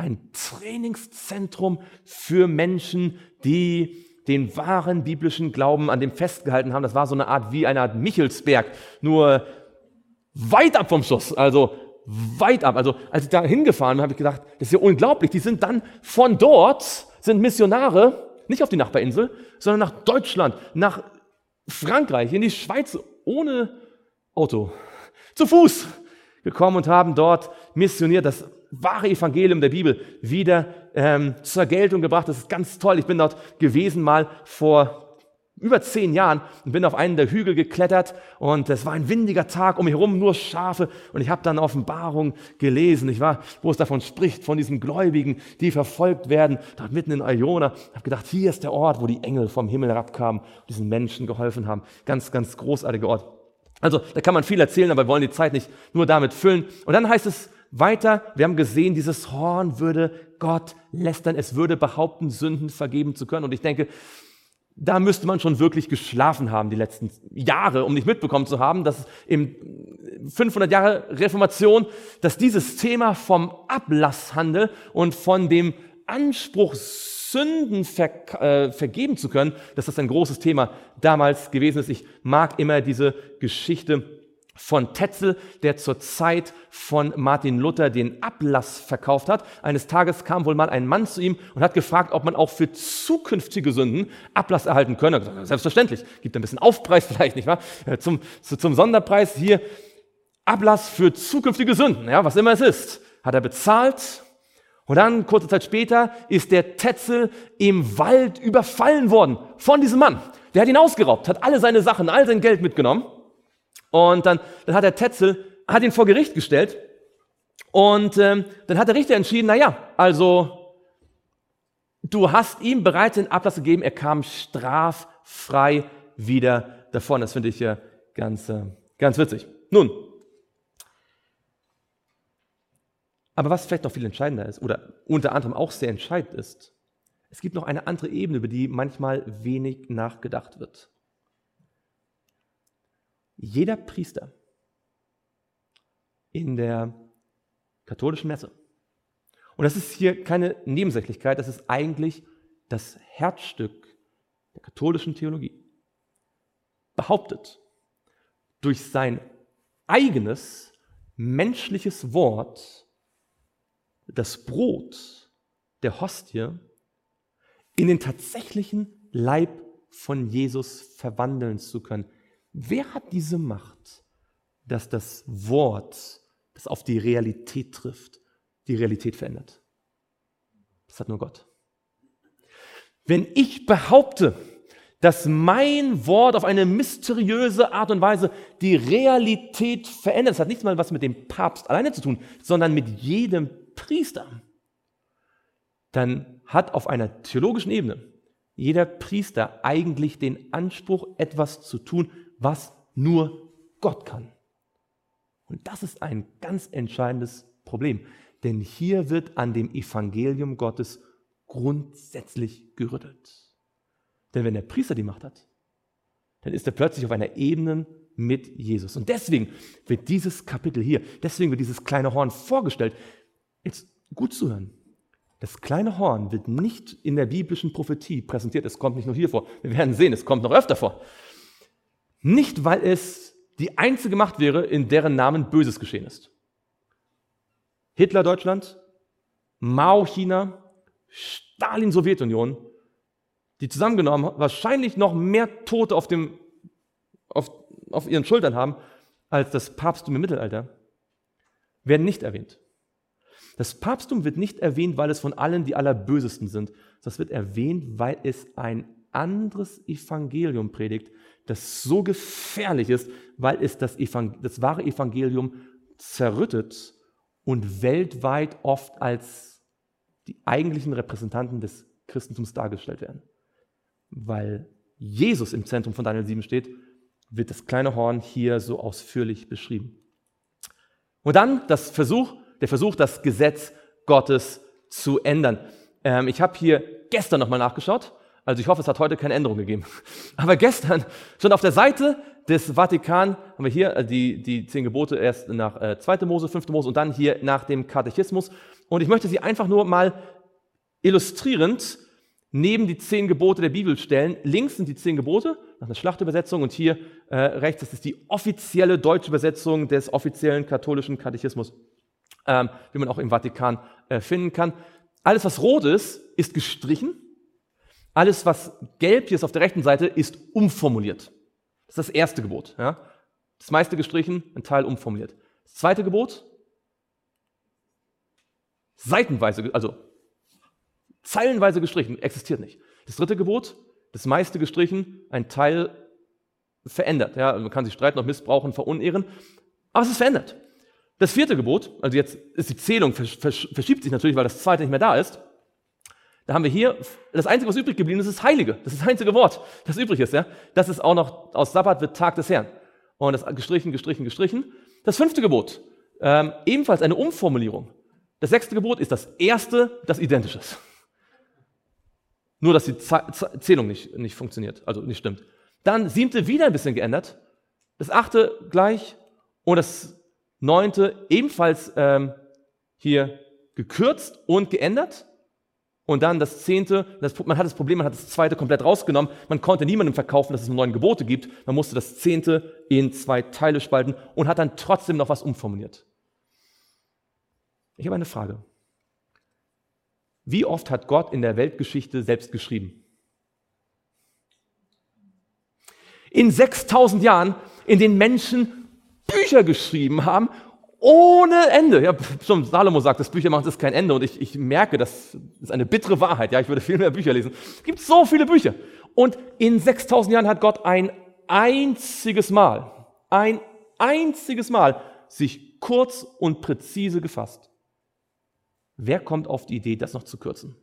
Trainingszentrum für Menschen, die den wahren biblischen Glauben an dem festgehalten haben. Das war so eine Art Michelsberg, nur weit ab vom Schuss, also weit ab. Also als ich da hingefahren bin, habe ich gedacht, das ist ja unglaublich. Die sind dann von dort, sind Missionare, nicht auf die Nachbarinsel, sondern nach Deutschland, nach Frankreich, in die Schweiz, ohne Auto, zu Fuß gekommen und haben dort missioniert, das wahre Evangelium der Bibel wieder zur Geltung gebracht. Das ist ganz toll. Ich bin dort gewesen mal vor über 10 Jahren und bin auf einen der Hügel geklettert und es war ein windiger Tag, um mich herum nur Schafe und ich habe dann Offenbarung gelesen, wo es davon spricht, von diesen Gläubigen, die verfolgt werden, dort mitten in Iona. Ich habe gedacht, hier ist der Ort, wo die Engel vom Himmel herabkamen und diesen Menschen geholfen haben. Ganz, ganz großartiger Ort. Also da kann man viel erzählen, aber wir wollen die Zeit nicht nur damit füllen. Und dann heißt es weiter, wir haben gesehen, dieses Horn würde Gott lästern, es würde behaupten, Sünden vergeben zu können. Und ich denke, da müsste man schon wirklich geschlafen haben die letzten Jahre, um nicht mitbekommen zu haben, dass im 500 Jahre Reformation, dass dieses Thema vom Ablasshandel und von dem Anspruch, Sünden vergeben zu können, dass das ein großes Thema damals gewesen ist. Ich mag immer diese Geschichte von Tetzel, der zur Zeit von Martin Luther den Ablass verkauft hat. Eines Tages kam wohl mal ein Mann zu ihm und hat gefragt, ob man auch für zukünftige Sünden Ablass erhalten könne. Er hat gesagt, selbstverständlich, gibt ein bisschen Aufpreis vielleicht, nicht wahr? Zum Sonderpreis hier, Ablass für zukünftige Sünden, ja, was immer es ist, hat er bezahlt. Und dann, kurze Zeit später, ist der Tetzel im Wald überfallen worden von diesem Mann. Der hat ihn ausgeraubt, hat alle seine Sachen, all sein Geld mitgenommen. Und dann hat der Tetzel, hat ihn vor Gericht gestellt. Und dann hat der Richter entschieden, also du hast ihm bereits den Ablass gegeben, er kam straffrei wieder davon. Das finde ich ja ganz witzig. Nun, aber was vielleicht noch viel entscheidender ist, oder unter anderem auch sehr entscheidend ist, es gibt noch eine andere Ebene, über die manchmal wenig nachgedacht wird. Jeder Priester in der katholischen Messe, und das ist hier keine Nebensächlichkeit, das ist eigentlich das Herzstück der katholischen Theologie, behauptet, durch sein eigenes menschliches Wort das Brot der Hostie in den tatsächlichen Leib von Jesus verwandeln zu können. Wer hat diese Macht, dass das Wort, das auf die Realität trifft, die Realität verändert? Das hat nur Gott. Wenn ich behaupte, dass mein Wort auf eine mysteriöse Art und Weise die Realität verändert. Das hat nichts mal was mit dem Papst alleine zu tun, sondern mit jedem Priester. Dann hat auf einer theologischen Ebene jeder Priester eigentlich den Anspruch, etwas zu tun, was nur Gott kann. Und das ist ein ganz entscheidendes Problem, denn hier wird an dem Evangelium Gottes grundsätzlich gerüttelt. Denn wenn der Priester die Macht hat, dann ist er plötzlich auf einer Ebene mit Jesus. Und deswegen wird dieses Kapitel hier, deswegen wird dieses kleine Horn vorgestellt. Jetzt gut zuhören. Das kleine Horn wird nicht in der biblischen Prophetie präsentiert. Es kommt nicht nur hier vor. Wir werden sehen, es kommt noch öfter vor. Nicht, weil es die einzige Macht wäre, in deren Namen Böses geschehen ist. Hitler Deutschland, Mao China, Stalin Sowjetunion, die zusammengenommen wahrscheinlich noch mehr Tote auf ihren Schultern haben, als das Papsttum im Mittelalter, werden nicht erwähnt. Das Papsttum wird nicht erwähnt, weil es von allen die Allerbösesten sind. Das wird erwähnt, weil es ein anderes Evangelium predigt, das so gefährlich ist, weil es das wahre Evangelium zerrüttet und weltweit oft als die eigentlichen Repräsentanten des Christentums dargestellt werden. Weil Jesus im Zentrum von Daniel 7 steht, wird das kleine Horn hier so ausführlich beschrieben. Und dann der Versuch, das Gesetz Gottes zu ändern. Ich habe hier gestern nochmal nachgeschaut, also ich hoffe, es hat heute keine Änderung gegeben. Aber gestern, schon auf der Seite des Vatikan, haben wir hier die 10 Gebote erst nach 2. Mose, 5. Mose und dann hier nach dem Katechismus. Und ich möchte sie einfach nur mal illustrierend neben die 10 Gebote der Bibel stellen. Links sind die 10 Gebote, nach einer Schlachtübersetzung, und hier rechts, das ist die offizielle deutsche Übersetzung des offiziellen katholischen Katechismus, wie man auch im Vatikan finden kann. Alles, was rot ist gestrichen. Alles, was gelb hier ist auf der rechten Seite, ist umformuliert. Das ist das erste Gebot. Ja? Das meiste gestrichen, ein Teil umformuliert. Das zweite Gebot, seitenweise, also zeilenweise gestrichen, existiert nicht. Das dritte Gebot, das meiste gestrichen, ein Teil verändert. Ja, man kann sich streiten, ob missbrauchen, verunehren, aber es ist verändert. Das vierte Gebot, also jetzt ist die Zählung, verschiebt sich natürlich, weil das zweite nicht mehr da ist. Da haben wir hier, das Einzige, was übrig geblieben ist, ist Heilige. Das ist das einzige Wort, das übrig ist. Ja? Das ist auch noch, aus Sabbat wird Tag des Herrn. Und das gestrichen. Das 5. Gebot, ebenfalls eine Umformulierung. Das 6. Gebot ist das erste, das identisch ist. Nur, dass die Zählung nicht funktioniert, also nicht stimmt. Dann 7. wieder ein bisschen geändert. Das 8. gleich. Und das 9. ebenfalls hier gekürzt und geändert. Und dann das 10., man hat das Problem, man hat das 2. komplett rausgenommen. Man konnte niemandem verkaufen, dass es 9 Gebote gibt. Man musste das 10. in 2 Teile spalten und hat dann trotzdem noch was umformuliert. Ich habe eine Frage. Wie oft hat Gott in der Weltgeschichte selbst geschrieben? In 6000 Jahren, in denen Menschen Bücher geschrieben haben, ohne Ende. Ja, schon Salomo sagt, das Büchermachen ist kein Ende. Und ich merke, das ist eine bittere Wahrheit. Ja, ich würde viel mehr Bücher lesen. Es gibt so viele Bücher. Und in 6000 Jahren hat Gott ein einziges Mal sich kurz und präzise gefasst. Wer kommt auf die Idee, das noch zu kürzen?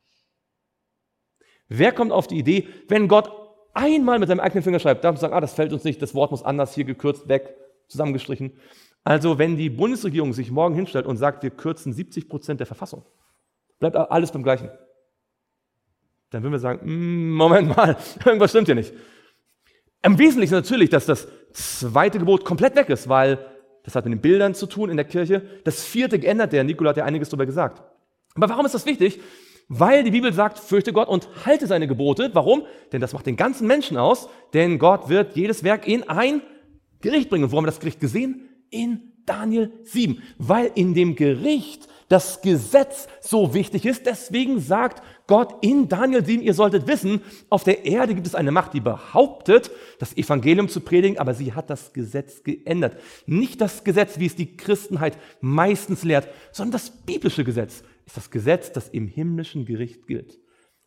Wer kommt auf die Idee, wenn Gott einmal mit seinem eigenen Finger schreibt, darf man sagen, das fällt uns nicht, das Wort muss anders, hier gekürzt, weg, zusammengestrichen. Also wenn die Bundesregierung sich morgen hinstellt und sagt, wir kürzen 70% der Verfassung, bleibt alles beim Gleichen, dann würden wir sagen, Moment mal, irgendwas stimmt hier nicht. Im Wesentlichen natürlich, dass das 2. Gebot komplett weg ist, weil das hat mit den Bildern zu tun in der Kirche. Das 4. geändert, der Nikola hat ja einiges darüber gesagt. Aber warum ist das wichtig? Weil die Bibel sagt, fürchte Gott und halte seine Gebote. Warum? Denn das macht den ganzen Menschen aus, denn Gott wird jedes Werk in ein Gericht bringen. Und wo haben wir das Gericht gesehen? In Daniel 7. Weil in dem Gericht das Gesetz so wichtig ist. Deswegen sagt Gott in Daniel 7, ihr solltet wissen, auf der Erde gibt es eine Macht, die behauptet, das Evangelium zu predigen, aber sie hat das Gesetz geändert. Nicht das Gesetz, wie es die Christenheit meistens lehrt, sondern das biblische Gesetz ist das Gesetz, das im himmlischen Gericht gilt.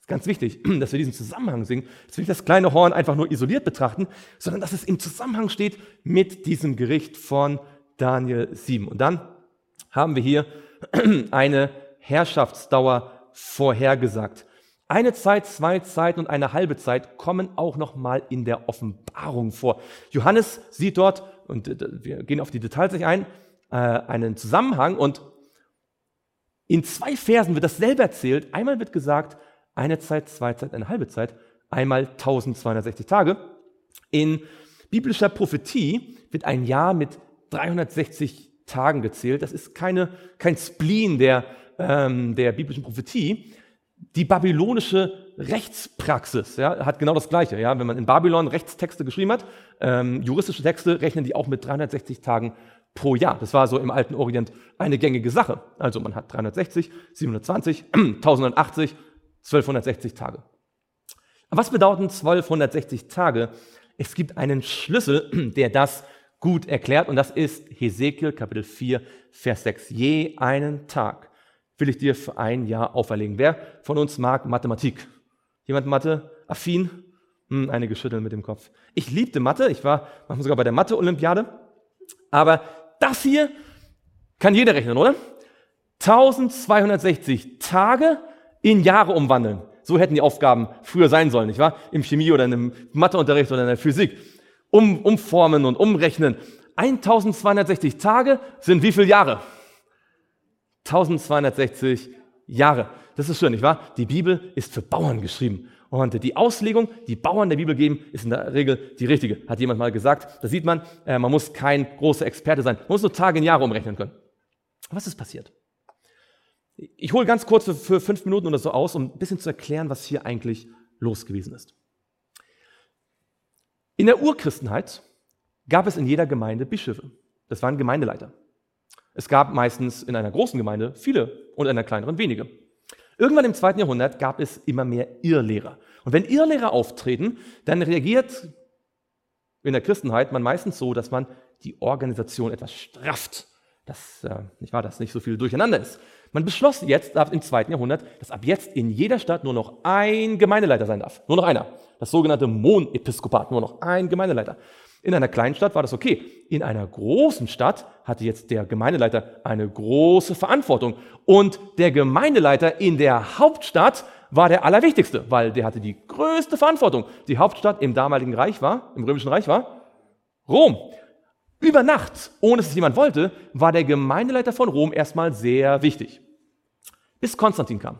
ist ganz wichtig, dass wir diesen Zusammenhang sehen, dass wir nicht das kleine Horn einfach nur isoliert betrachten, sondern dass es im Zusammenhang steht mit diesem Gericht von Daniel 7. Und dann haben wir hier eine Herrschaftsdauer vorhergesagt. Eine Zeit, 2 Zeiten und eine halbe Zeit kommen auch nochmal in der Offenbarung vor. Johannes sieht dort, und wir gehen auf die Details nicht ein, einen Zusammenhang, und in 2 Versen wird dasselbe erzählt. Einmal wird gesagt, eine Zeit, 2 Zeit, eine halbe Zeit, einmal 1260 Tage. In biblischer Prophetie wird ein Jahr mit 360 Tagen gezählt. Das ist kein Spleen der biblischen Prophetie. Die babylonische Rechtspraxis hat genau das Gleiche. Ja? Wenn man in Babylon Rechtstexte geschrieben hat, juristische Texte, rechnen die auch mit 360 Tagen pro Jahr. Das war so im alten Orient eine gängige Sache. Also man hat 360, 720, 1080, 1260 Tage. Aber was bedeuten 1260 Tage? Es gibt einen Schlüssel, der das gut erklärt, und das ist Hesekiel Kapitel 4, Vers 6. Je einen Tag will ich dir für ein Jahr auferlegen. Wer von uns mag Mathematik? Jemand Mathe-affin? Einige schütteln mit dem Kopf. Ich liebte Mathe, ich war manchmal sogar bei der Mathe-Olympiade, aber das hier kann jeder rechnen, oder? 1260 Tage in Jahre umwandeln. So hätten die Aufgaben früher sein sollen, nicht wahr? Im Chemie oder im Matheunterricht oder in der Physik. Umformen und umrechnen. 1260 Tage sind wie viele Jahre? 1260 Jahre. Das ist schön, nicht wahr? Die Bibel ist für Bauern geschrieben. Und die Auslegung, die Bauern der Bibel geben, ist in der Regel die richtige. Hat jemand mal gesagt. Da sieht man, man muss kein großer Experte sein. Man muss nur Tage in Jahre umrechnen können. Was ist passiert? Ich hole ganz kurz für 5 Minuten oder so aus, um ein bisschen zu erklären, was hier eigentlich los gewesen ist. In der Urchristenheit gab es in jeder Gemeinde Bischöfe. Das waren Gemeindeleiter. Es gab meistens in einer großen Gemeinde viele und in einer kleineren wenige. Irgendwann im 2. Jahrhundert gab es immer mehr Irrlehrer. Und wenn Irrlehrer auftreten, dann reagiert in der Christenheit man meistens so, dass man die Organisation etwas strafft, dass nicht so viel durcheinander ist. Man beschloss jetzt im 2. Jahrhundert, dass ab jetzt in jeder Stadt nur noch ein Gemeindeleiter sein darf. Nur noch einer. Das sogenannte Monepiskopat, nur noch ein Gemeindeleiter. In einer kleinen Stadt war das okay. In einer großen Stadt hatte jetzt der Gemeindeleiter eine große Verantwortung. Und der Gemeindeleiter in der Hauptstadt war der Allerwichtigste, weil der hatte die größte Verantwortung. Die Hauptstadt im damaligen Reich im Römischen Reich war Rom. Über Nacht, ohne dass es jemand wollte, war der Gemeindeleiter von Rom erstmal sehr wichtig. Bis Konstantin kam.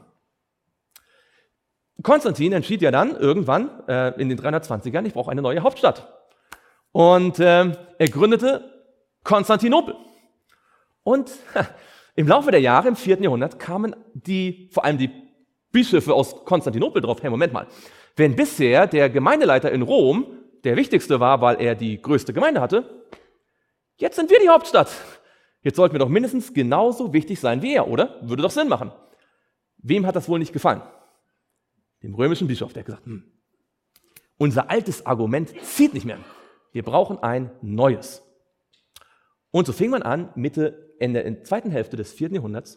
Konstantin entschied ja dann irgendwann in den 320ern, ich brauche eine neue Hauptstadt. Und er gründete Konstantinopel. Und im Laufe der Jahre, im 4. Jahrhundert, kamen vor allem die Bischöfe aus Konstantinopel drauf, hey, Moment mal, wenn bisher der Gemeindeleiter in Rom der wichtigste war, weil er die größte Gemeinde hatte, jetzt sind wir die Hauptstadt. Jetzt sollten wir doch mindestens genauso wichtig sein wie er, oder? Würde doch Sinn machen. Wem hat das wohl nicht gefallen? Dem römischen Bischof, der hat gesagt, unser altes Argument zieht nicht mehr. Wir brauchen ein neues. Und so fing man an, in der zweiten Hälfte des 4. Jahrhunderts,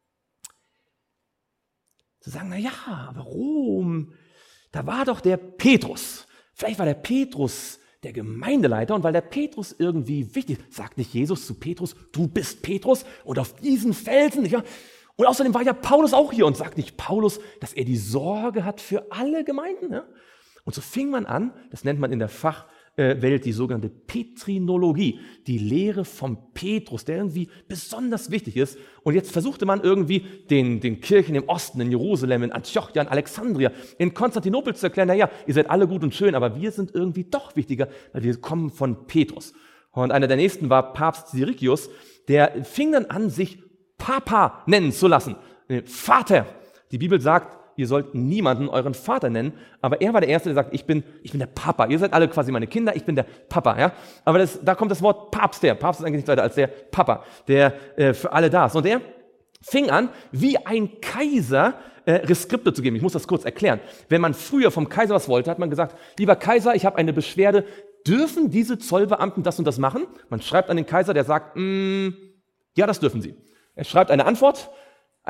zu sagen, aber Rom, da war doch der Petrus. Vielleicht war der Petrus der Gemeindeleiter, und weil der Petrus irgendwie wichtig ist, sagt nicht Jesus zu Petrus, du bist Petrus und auf diesen Felsen, nicht wahr? Und außerdem war ja Paulus auch hier und sagt nicht Paulus, dass er die Sorge hat für alle Gemeinden. Ja? Und so fing man an, das nennt man in der Fachwelt die sogenannte Petrinologie, die Lehre vom Petrus, der irgendwie besonders wichtig ist. Und jetzt versuchte man irgendwie den Kirchen im Osten, in Jerusalem, in Antiochia, in Alexandria, in Konstantinopel zu erklären, ihr seid alle gut und schön, aber wir sind irgendwie doch wichtiger, weil wir kommen von Petrus. Und einer der nächsten war Papst Sirikius, der fing dann an, sich Papa nennen zu lassen. Vater. Die Bibel sagt, ihr sollt niemanden euren Vater nennen, aber er war der Erste, der sagt, ich bin der Papa. Ihr seid alle quasi meine Kinder, ich bin der Papa. Ja? Aber da kommt das Wort Papst her. Papst ist eigentlich nichts weiter als der Papa, der für alle da ist. Und er fing an, wie ein Kaiser Reskripte zu geben. Ich muss das kurz erklären. Wenn man früher vom Kaiser was wollte, hat man gesagt, lieber Kaiser, ich habe eine Beschwerde, dürfen diese Zollbeamten das und das machen? Man schreibt an den Kaiser, der sagt, ja, das dürfen sie. Er schreibt eine Antwort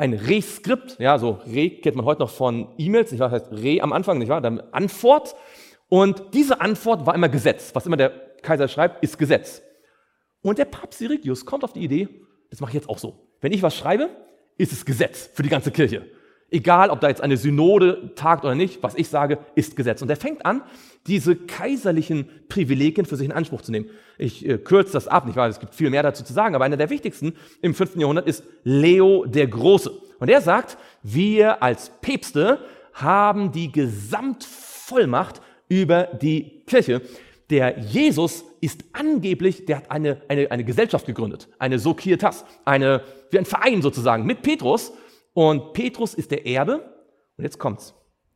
ein Reskript, ja, so Re kennt man heute noch von E-Mails, nicht wahr? Das heißt Re am Anfang, nicht wahr? Dann Antwort. Und diese Antwort war immer Gesetz. Was immer der Kaiser schreibt, ist Gesetz. Und der Papst Sirigius kommt auf die Idee, das mache ich jetzt auch so. Wenn ich was schreibe, ist es Gesetz für die ganze Kirche. Egal, ob da jetzt eine Synode tagt oder nicht, was ich sage, ist Gesetz. Und er fängt an, diese kaiserlichen Privilegien für sich in Anspruch zu nehmen. Ich kürze das ab, nicht wahr? Es gibt viel mehr dazu zu sagen, aber einer der wichtigsten im 5. Jahrhundert ist Leo der Große. Und er sagt, wir als Päpste haben die Gesamtvollmacht über die Kirche. Der Jesus ist angeblich, der hat eine Gesellschaft gegründet, eine Societas, wie ein Verein sozusagen, mit Petrus. Und Petrus ist der Erbe. Und jetzt kommt's.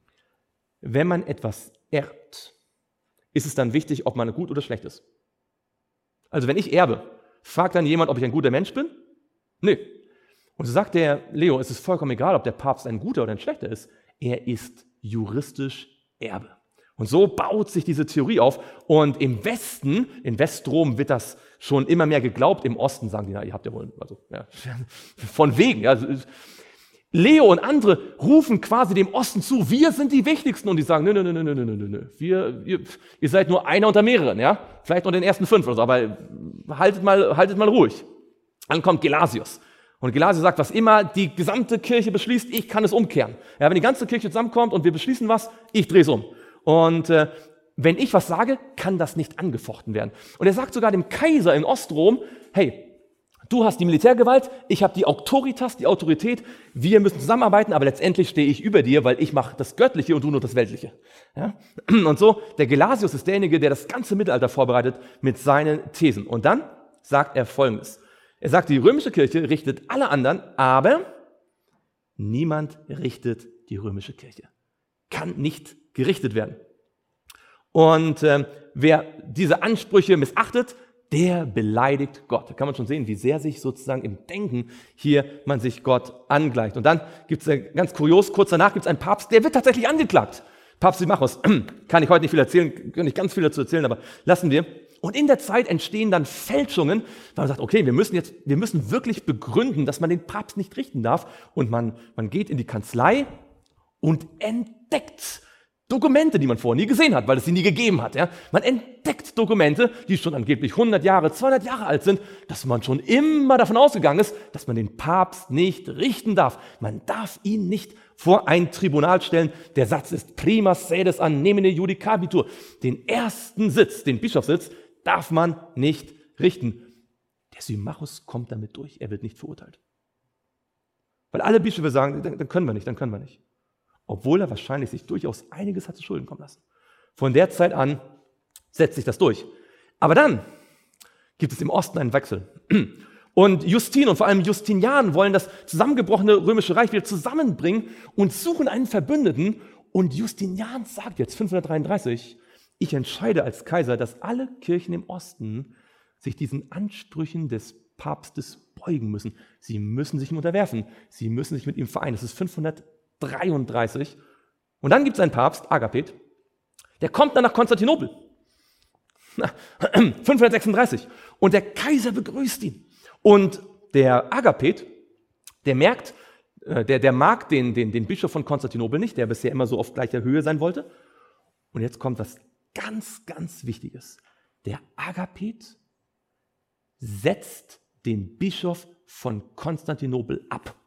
Wenn man etwas erbt, ist es dann wichtig, ob man gut oder schlecht ist. Also wenn ich erbe, fragt dann jemand, ob ich ein guter Mensch bin? Nee. Und so sagt der Leo, es ist vollkommen egal, ob der Papst ein guter oder ein schlechter ist. Er ist juristisch Erbe. Und so baut sich diese Theorie auf. Und im Westen, in Westrom wird das schon immer mehr geglaubt. Im Osten sagen die, na, ihr habt ja wohl, also, ja, von wegen. Ja. Leo und andere rufen quasi dem Osten zu, wir sind die Wichtigsten. Und die sagen, nö. Ihr seid nur einer unter mehreren, ja. Vielleicht unter den ersten 5 oder so, aber haltet mal ruhig. Dann kommt Gelasius. Und Gelasius sagt, was immer die gesamte Kirche beschließt, ich kann es umkehren. Ja, wenn die ganze Kirche zusammenkommt und wir beschließen was, ich drehe es um. Und wenn ich was sage, kann das nicht angefochten werden. Und er sagt sogar dem Kaiser in Ostrom, hey, du hast die Militärgewalt, ich habe die Autoritas, die Autorität, wir müssen zusammenarbeiten, aber letztendlich stehe ich über dir, weil ich mache das Göttliche und du nur das Weltliche. Ja? Und so, der Gelasius ist derjenige, der das ganze Mittelalter vorbereitet mit seinen Thesen. Und dann sagt er Folgendes. Er sagt, die römische Kirche richtet alle anderen, aber niemand richtet die römische Kirche. Kann nicht gerichtet werden. Und wer diese Ansprüche missachtet, der beleidigt Gott. Da kann man schon sehen, wie sehr sich sozusagen im Denken hier man sich Gott angleicht. Und dann gibt es ganz kurios, kurz danach gibt es einen Papst, der wird tatsächlich angeklagt. Papst Symmachus, kann ich heute nicht viel erzählen, kann ich ganz viel dazu erzählen, aber lassen wir. Und in der Zeit entstehen dann Fälschungen, weil man sagt, okay, wir müssen wirklich begründen, dass man den Papst nicht richten darf. Und man geht in die Kanzlei und entdeckt Dokumente, die man vorher nie gesehen hat, weil es sie nie gegeben hat. Ja? Man entdeckt Dokumente, die schon angeblich 100 Jahre, 200 Jahre alt sind, dass man schon immer davon ausgegangen ist, dass man den Papst nicht richten darf. Man darf ihn nicht vor ein Tribunal stellen. Der Satz ist prima sedes an nemine judicabitur. Den ersten Sitz, den Bischofssitz, darf man nicht richten. Der Symmachus kommt damit durch. Er wird nicht verurteilt. Weil alle Bischöfe sagen, dann können wir nicht. Obwohl er wahrscheinlich sich durchaus einiges hat zu Schulden kommen lassen. Von der Zeit an setzt sich das durch. Aber dann gibt es im Osten einen Wechsel. Und Justin und vor allem Justinian wollen das zusammengebrochene römische Reich wieder zusammenbringen und suchen einen Verbündeten. Und Justinian sagt jetzt 533, ich entscheide als Kaiser, dass alle Kirchen im Osten sich diesen Ansprüchen des Papstes beugen müssen. Sie müssen sich ihm unterwerfen. Sie müssen sich mit ihm vereinen. Das ist 533. Und dann gibt es einen Papst, Agapet, der kommt dann nach Konstantinopel. 536. Und der Kaiser begrüßt ihn. Und der Agapet, der merkt, der mag den Bischof von Konstantinopel nicht, der bisher immer so auf gleicher Höhe sein wollte. Und jetzt kommt was ganz, ganz Wichtiges. Der Agapet setzt den Bischof von Konstantinopel ab.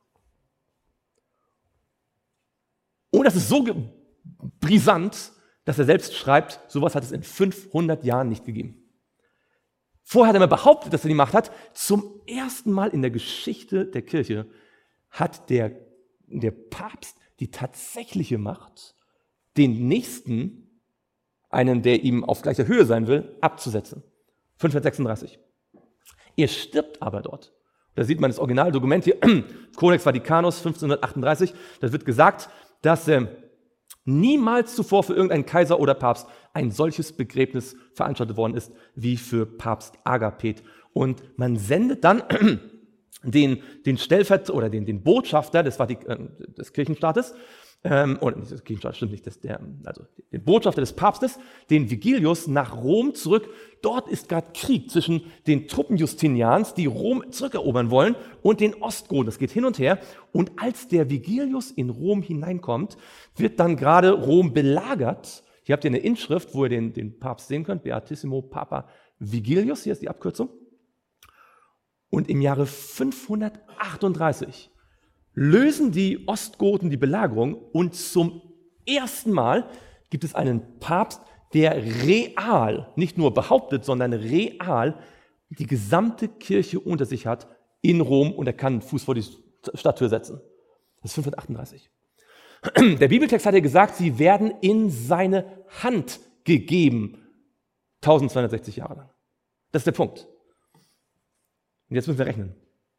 Und das ist so brisant, dass er selbst schreibt, sowas hat es in 500 Jahren nicht gegeben. Vorher hat er mal behauptet, dass er die Macht hat. Zum ersten Mal in der Geschichte der Kirche hat der Papst die tatsächliche Macht, den Nächsten, einen, der ihm auf gleicher Höhe sein will, abzusetzen. 536. Er stirbt aber dort. Da sieht man das Originaldokument hier, Codex Vaticanus 1538. Da wird gesagt, dass niemals zuvor für irgendeinen Kaiser oder Papst ein solches Begräbnis veranstaltet worden ist wie für Papst Agapet. Und man sendet dann den Stellvertreter oder den Botschafter des Kirchenstaates oder nicht, das Kirchenstaat stimmt nicht, also den Botschafter des Papstes, den Vigilius, nach Rom zurück. Dort ist gerade Krieg zwischen den Truppen Justinians, die Rom zurückerobern wollen, und den Ostgoten. Das geht hin und her. Und als der Vigilius in Rom hineinkommt, wird dann gerade Rom belagert. Hier habt ihr eine Inschrift, wo ihr den Papst sehen könnt, Beatissimo Papa Vigilius, hier ist die Abkürzung. Und im Jahre 538 lösen die Ostgoten die Belagerung und zum ersten Mal gibt es einen Papst, der real, nicht nur behauptet, sondern real die gesamte Kirche unter sich hat in Rom und er kann einen Fuß vor die Stadttür setzen. Das ist 538. Der Bibeltext hat ja gesagt, sie werden in seine Hand gegeben, 1260 Jahre lang. Das ist der Punkt. Und jetzt müssen wir rechnen.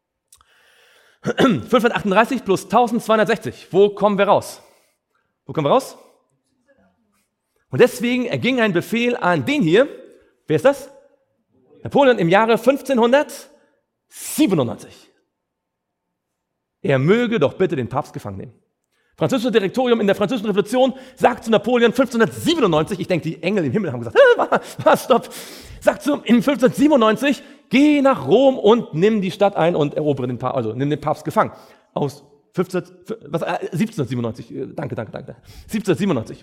538 plus 1260. Wo kommen wir raus? Wo kommen wir raus? Und deswegen erging ein Befehl an den hier. Wer ist das? Napoleon im Jahre 1597. Er möge doch bitte den Papst gefangen nehmen. Französische Direktorium in der Französischen Revolution sagt zu Napoleon 1597, ich denke, die Engel im Himmel haben gesagt, stopp, sagt zu ihm 1597, geh nach Rom und nimm die Stadt ein und erobere den Papst, also nimm den Papst gefangen. Aus 1797, danke. 1797.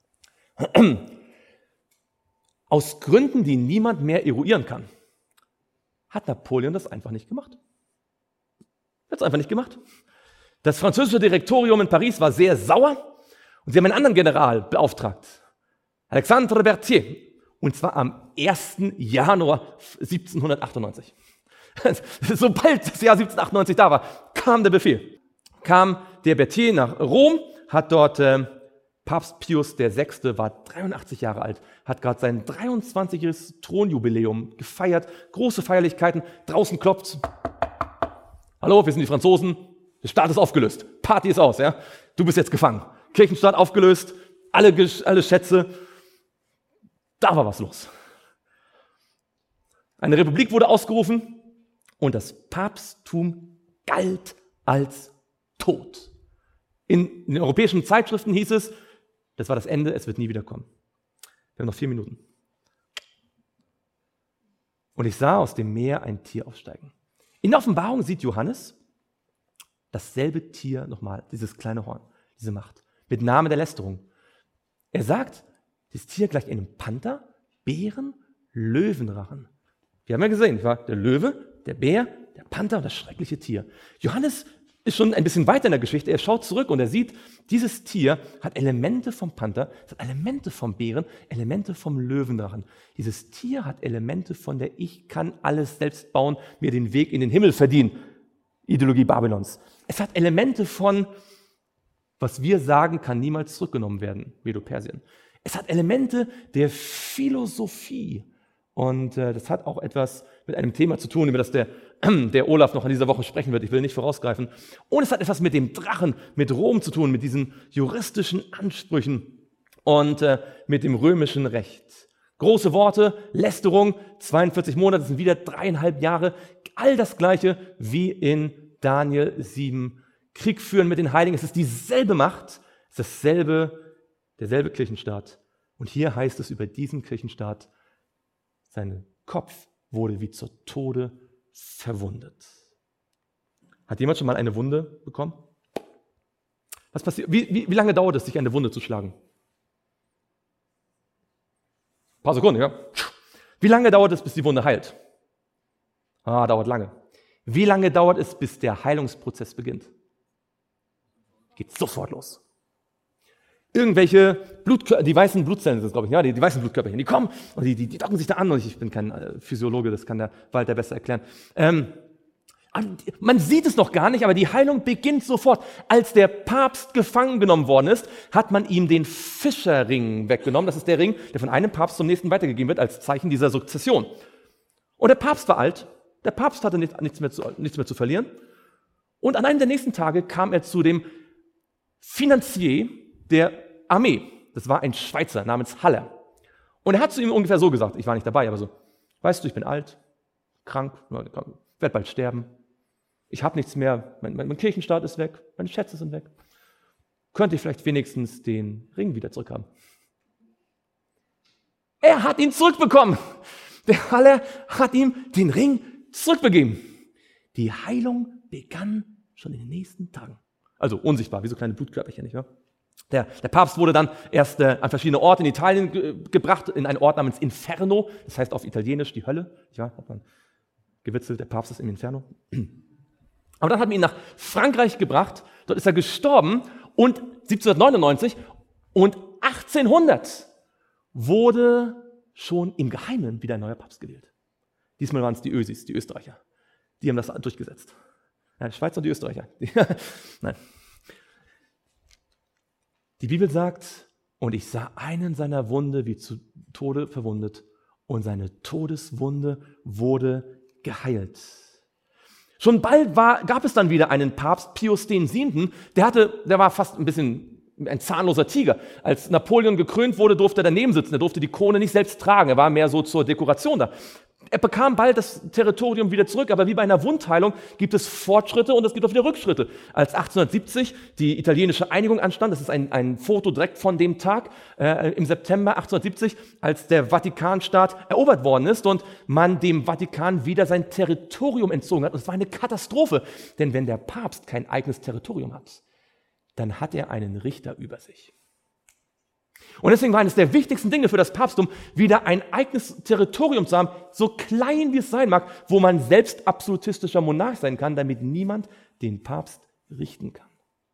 Aus Gründen, die niemand mehr eruieren kann, hat Napoleon das einfach nicht gemacht. Hat es einfach nicht gemacht. Das französische Direktorium in Paris war sehr sauer und sie haben einen anderen General beauftragt, Alexandre Berthier, und zwar am 1. Januar 1798. Sobald das Jahr 1798 da war, kam der Befehl. Kam der Berthier nach Rom, hat dort Papst Pius VI. War 83 Jahre alt, hat gerade sein 23-jähriges Thronjubiläum gefeiert, große Feierlichkeiten, draußen klopft. Hallo, wir sind die Franzosen. Der Staat ist aufgelöst. Party ist aus, ja? Du bist jetzt gefangen. Kirchenstaat aufgelöst, alle Schätze. Da war was los. Eine Republik wurde ausgerufen und das Papsttum galt als tot. In den europäischen Zeitschriften hieß es, das war das Ende, es wird nie wieder kommen. Wir haben noch 4 Minuten. Und ich sah aus dem Meer ein Tier aufsteigen. In der Offenbarung sieht Johannes dasselbe Tier nochmal, dieses kleine Horn, diese Macht, mit Name der Lästerung. Er sagt, das Tier gleicht einem Panther, Bären, Löwenrachen. Wir haben ja gesehen, der Löwe, der Bär, der Panther und das schreckliche Tier. Johannes ist schon ein bisschen weiter in der Geschichte. Er schaut zurück und er sieht, dieses Tier hat Elemente vom Panther, es hat Elemente vom Bären, Elemente vom Löwendrachen. Dieses Tier hat Elemente von der Ich kann alles selbst bauen, mir den Weg in den Himmel verdienen. Ideologie Babylons. Es hat Elemente von, was wir sagen, kann niemals zurückgenommen werden, Medo-Persien. Es hat Elemente der Philosophie. Und das hat auch etwas mit einem Thema zu tun, über das der Olaf noch in dieser Woche sprechen wird. Ich will nicht vorausgreifen. Und es hat etwas mit dem Drachen, mit Rom zu tun, mit diesen juristischen Ansprüchen und mit dem römischen Recht. Große Worte, Lästerung, 42 Monate sind wieder 3,5 Jahre. All das Gleiche wie in Daniel 7. Krieg führen mit den Heiligen. Es ist dieselbe Macht, es ist derselbe Kirchenstaat. Und hier heißt es über diesen Kirchenstaat, sein Kopf wurde wie zur Tode verwundet. Hat jemand schon mal eine Wunde bekommen? Was passiert? Wie lange dauert es, sich eine Wunde zu schlagen? Ein paar Sekunden, ja. Wie lange dauert es, bis die Wunde heilt? Dauert lange. Wie lange dauert es, bis der Heilungsprozess beginnt? Geht sofort los. Irgendwelche Blutkörper, die weißen Blutzellen sind es, glaube ich, ja, die weißen Blutkörperchen, die kommen und die docken sich da an und ich bin kein Physiologe, das kann der Walter besser erklären. Man sieht es noch gar nicht, aber die Heilung beginnt sofort. Als der Papst gefangen genommen worden ist, hat man ihm den Fischerring weggenommen. Das ist der Ring, der von einem Papst zum nächsten weitergegeben wird, als Zeichen dieser Sukzession. Und der Papst war alt, der Papst hatte nichts mehr zu verlieren. Und an einem der nächsten Tage kam er zu dem Finanzier der Armee. Das war ein Schweizer namens Haller. Und er hat zu ihm ungefähr so gesagt, ich war nicht dabei, aber so, weißt du, ich bin alt, krank, werde bald sterben. Ich habe nichts mehr, mein Kirchenstaat ist weg, meine Schätze sind weg. könnte ich vielleicht wenigstens den Ring wieder zurückhaben. Er hat ihn zurückbekommen. Der Haller hat ihm den Ring zurückbegeben. Die Heilung begann schon in den nächsten Tagen. Also unsichtbar, wie so kleine Blutkörperchen, nicht wahr? Der Papst wurde dann erst an verschiedene Orte in Italien gebracht, in einen Ort namens Inferno, das heißt auf Italienisch die Hölle. Ja, hat man gewitzelt, der Papst ist im Inferno. Aber dann hat man ihn nach Frankreich gebracht, dort ist er gestorben und 1799 und 1800 wurde schon im Geheimen wieder ein neuer Papst gewählt. Diesmal waren es die Ösis, die Österreicher. Die haben das durchgesetzt. Ja, die Schweizer und die Österreicher. Nein. Die Bibel sagt, und ich sah einen seiner Wunde wie zu Tode verwundet und seine Todeswunde wurde geheilt. Schon bald gab es dann wieder einen Papst, Pius VII., der war fast ein bisschen ein zahnloser Tiger. Als Napoleon gekrönt wurde, durfte er daneben sitzen, er durfte die Krone nicht selbst tragen, er war mehr so zur Dekoration da. Er bekam bald das Territorium wieder zurück, aber wie bei einer Wundheilung gibt es Fortschritte und es gibt auch wieder Rückschritte. Als 1870 die italienische Einigung anstand, das ist ein Foto direkt von dem Tag, im September 1870, als der Vatikanstaat erobert worden ist und man dem Vatikan wieder sein Territorium entzogen hat. Und es war eine Katastrophe, denn wenn der Papst kein eigenes Territorium hat, dann hat er einen Richter über sich. Und deswegen war eines der wichtigsten Dinge für das Papsttum, wieder ein eigenes Territorium zu haben, so klein wie es sein mag, wo man selbst absolutistischer Monarch sein kann, damit niemand den Papst richten kann.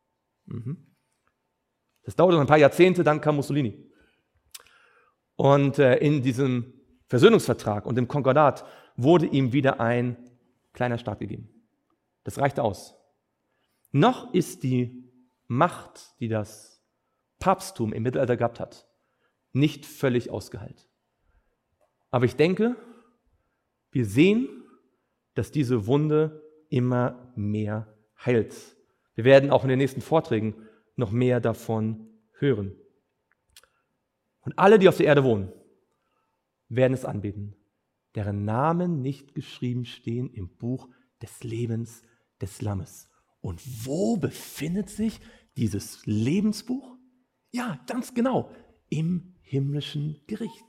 Das dauerte noch ein paar Jahrzehnte, dann kam Mussolini. Und in diesem Versöhnungsvertrag und im Konkordat wurde ihm wieder ein kleiner Staat gegeben. Das reichte aus. Noch ist die Macht, die das Papsttum im Mittelalter gehabt hat, nicht völlig ausgeheilt. Aber ich denke, wir sehen, dass diese Wunde immer mehr heilt. Wir werden auch in den nächsten Vorträgen noch mehr davon hören. Und alle, die auf der Erde wohnen, werden es anbeten, deren Namen nicht geschrieben stehen im Buch des Lebens des Lammes. Und wo befindet sich dieses Lebensbuch? Ja, ganz genau, im himmlischen Gericht.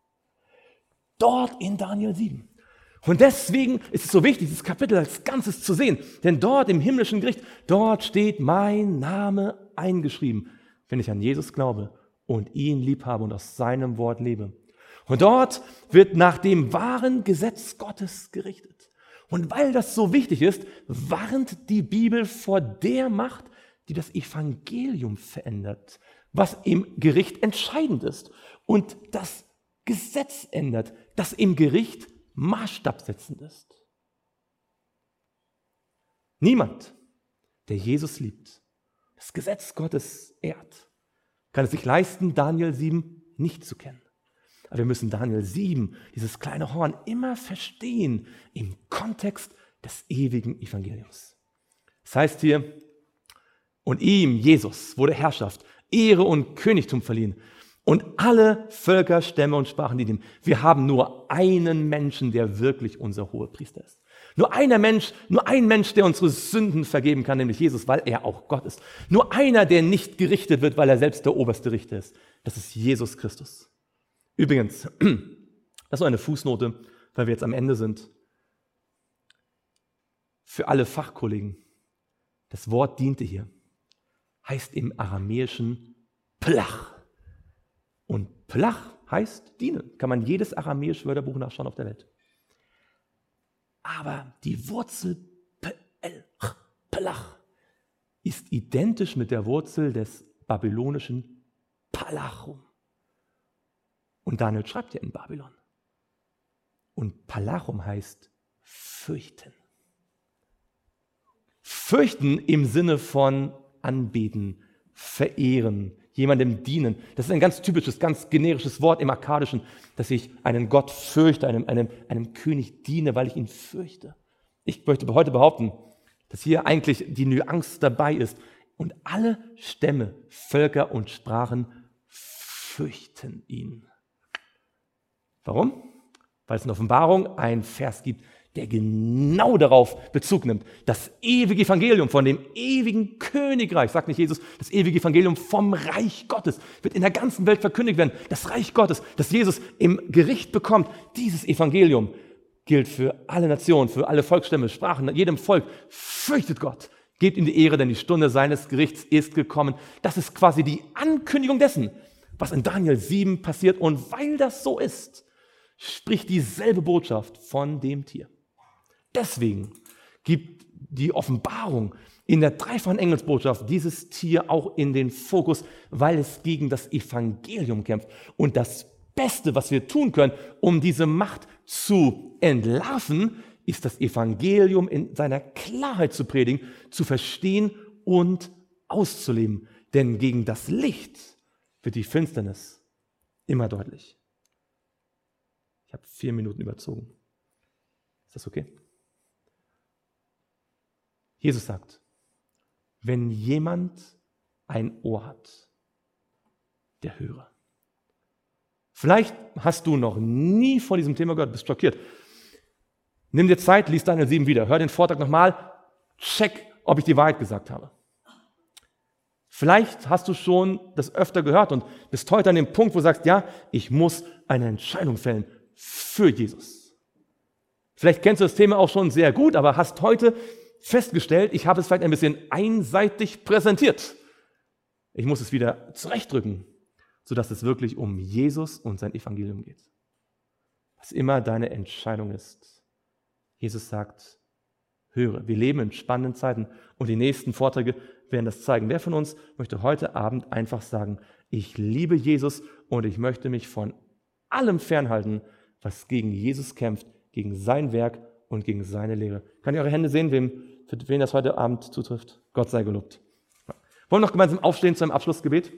Dort in Daniel 7. Und deswegen ist es so wichtig, dieses Kapitel als Ganzes zu sehen. Denn dort im himmlischen Gericht, dort steht mein Name eingeschrieben, wenn ich an Jesus glaube und ihn lieb habe und aus seinem Wort lebe. Und dort wird nach dem wahren Gesetz Gottes gerichtet. Und weil das so wichtig ist, warnt die Bibel vor der Macht, die das Evangelium verändert, was im Gericht entscheidend ist und das Gesetz ändert, das im Gericht maßstabsetzend ist. Niemand, der Jesus liebt, das Gesetz Gottes ehrt, kann es sich leisten, Daniel 7 nicht zu kennen. Aber wir müssen Daniel 7, dieses kleine Horn, immer verstehen im Kontext des ewigen Evangeliums. Das heißt hier, und ihm, Jesus, wurde Herrschaft, Ehre und Königtum verliehen. Und alle Völker, Stämme und Sprachen dienen ihm. Wir haben nur einen Menschen, der wirklich unser Hohepriester ist. Nur ein Mensch, der unsere Sünden vergeben kann, nämlich Jesus, weil er auch Gott ist. Nur einer, der nicht gerichtet wird, weil er selbst der oberste Richter ist. Das ist Jesus Christus. Übrigens, das ist nur eine Fußnote, weil wir jetzt am Ende sind. Für alle Fachkollegen, das Wort diente hier, heißt im Aramäischen Plach. Und Plach heißt dienen. Kann man jedes aramäische Wörterbuch nachschauen auf der Welt. Aber die Wurzel Plach ist identisch mit der Wurzel des babylonischen Palachum. Und Daniel schreibt ja in Babylon. Und Palachum heißt fürchten. Fürchten im Sinne von anbeten, verehren, jemandem dienen. Das ist ein ganz typisches, ganz generisches Wort im Akkadischen, dass ich einen Gott fürchte, einem König diene, weil ich ihn fürchte. Ich möchte heute behaupten, dass hier eigentlich die Nuance dabei ist. Und alle Stämme, Völker und Sprachen fürchten ihn. Warum? Weil es in Offenbarung einen Vers gibt, der genau darauf Bezug nimmt. Das ewige Evangelium von dem ewigen Königreich, sagt nicht Jesus, das ewige Evangelium vom Reich Gottes wird in der ganzen Welt verkündigt werden. Das Reich Gottes, das Jesus im Gericht bekommt, dieses Evangelium gilt für alle Nationen, für alle Volksstämme, Sprachen, jedem Volk. Fürchtet Gott, gebt ihm die Ehre, denn die Stunde seines Gerichts ist gekommen. Das ist quasi die Ankündigung dessen, was in Daniel 7 passiert. Und weil das so ist, spricht dieselbe Botschaft von dem Tier. Deswegen gibt die Offenbarung in der dreifachen Engelsbotschaft dieses Tier auch in den Fokus, weil es gegen das Evangelium kämpft. Und das Beste, was wir tun können, um diese Macht zu entlarven, ist das Evangelium in seiner Klarheit zu predigen, zu verstehen und auszuleben. Denn gegen das Licht wird die Finsternis immer deutlich. Ich habe 4 Minuten überzogen. Ist das okay? Jesus sagt, wenn jemand ein Ohr hat, der höre. Vielleicht hast du noch nie von diesem Thema gehört, bist schockiert. Nimm dir Zeit, lies Daniel 7 wieder, hör den Vortrag nochmal, check, ob ich die Wahrheit gesagt habe. Vielleicht hast du schon das öfter gehört und bist heute an dem Punkt, wo du sagst, ja, ich muss eine Entscheidung fällen für Jesus. Vielleicht kennst du das Thema auch schon sehr gut, aber hast heute festgestellt, ich habe es vielleicht ein bisschen einseitig präsentiert. Ich muss es wieder zurechtdrücken, sodass es wirklich um Jesus und sein Evangelium geht. Was immer deine Entscheidung ist. Jesus sagt, höre. Wir leben in spannenden Zeiten und die nächsten Vorträge werden das zeigen. Wer von uns möchte heute Abend einfach sagen, ich liebe Jesus und ich möchte mich von allem fernhalten, was gegen Jesus kämpft, gegen sein Werk und gegen seine Lehre. Kann ihr eure Hände sehen, für wen das heute Abend zutrifft? Gott sei gelobt. Wollen wir noch gemeinsam aufstehen zu einem Abschlussgebet?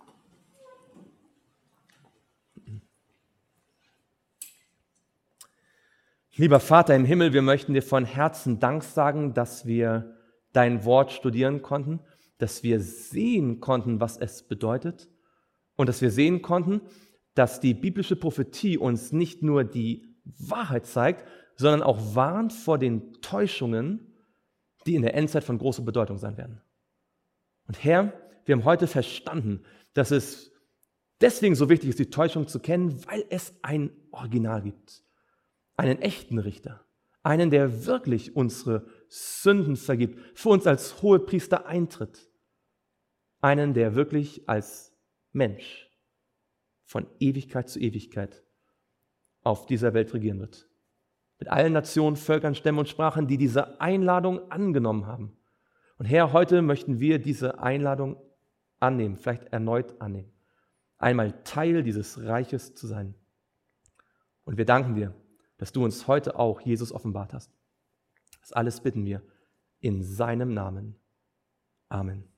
Lieber Vater im Himmel, wir möchten dir von Herzen Dank sagen, dass wir dein Wort studieren konnten, dass wir sehen konnten, was es bedeutet und dass wir sehen konnten, dass die biblische Prophetie uns nicht nur die Wahrheit zeigt, sondern auch warnt vor den Täuschungen, die in der Endzeit von großer Bedeutung sein werden. Und Herr, wir haben heute verstanden, dass es deswegen so wichtig ist, die Täuschung zu kennen, weil es ein Original gibt. Einen echten Richter, einen, der wirklich unsere Sünden vergibt, für uns als Hohepriester eintritt, einen, der wirklich als Mensch von Ewigkeit zu Ewigkeit auf dieser Welt regieren wird. Mit allen Nationen, Völkern, Stämmen und Sprachen, die diese Einladung angenommen haben. Und Herr, heute möchten wir diese Einladung annehmen, vielleicht erneut annehmen, einmal Teil dieses Reiches zu sein. Und wir danken dir, dass du uns heute auch Jesus offenbart hast. Das alles bitten wir in seinem Namen. Amen.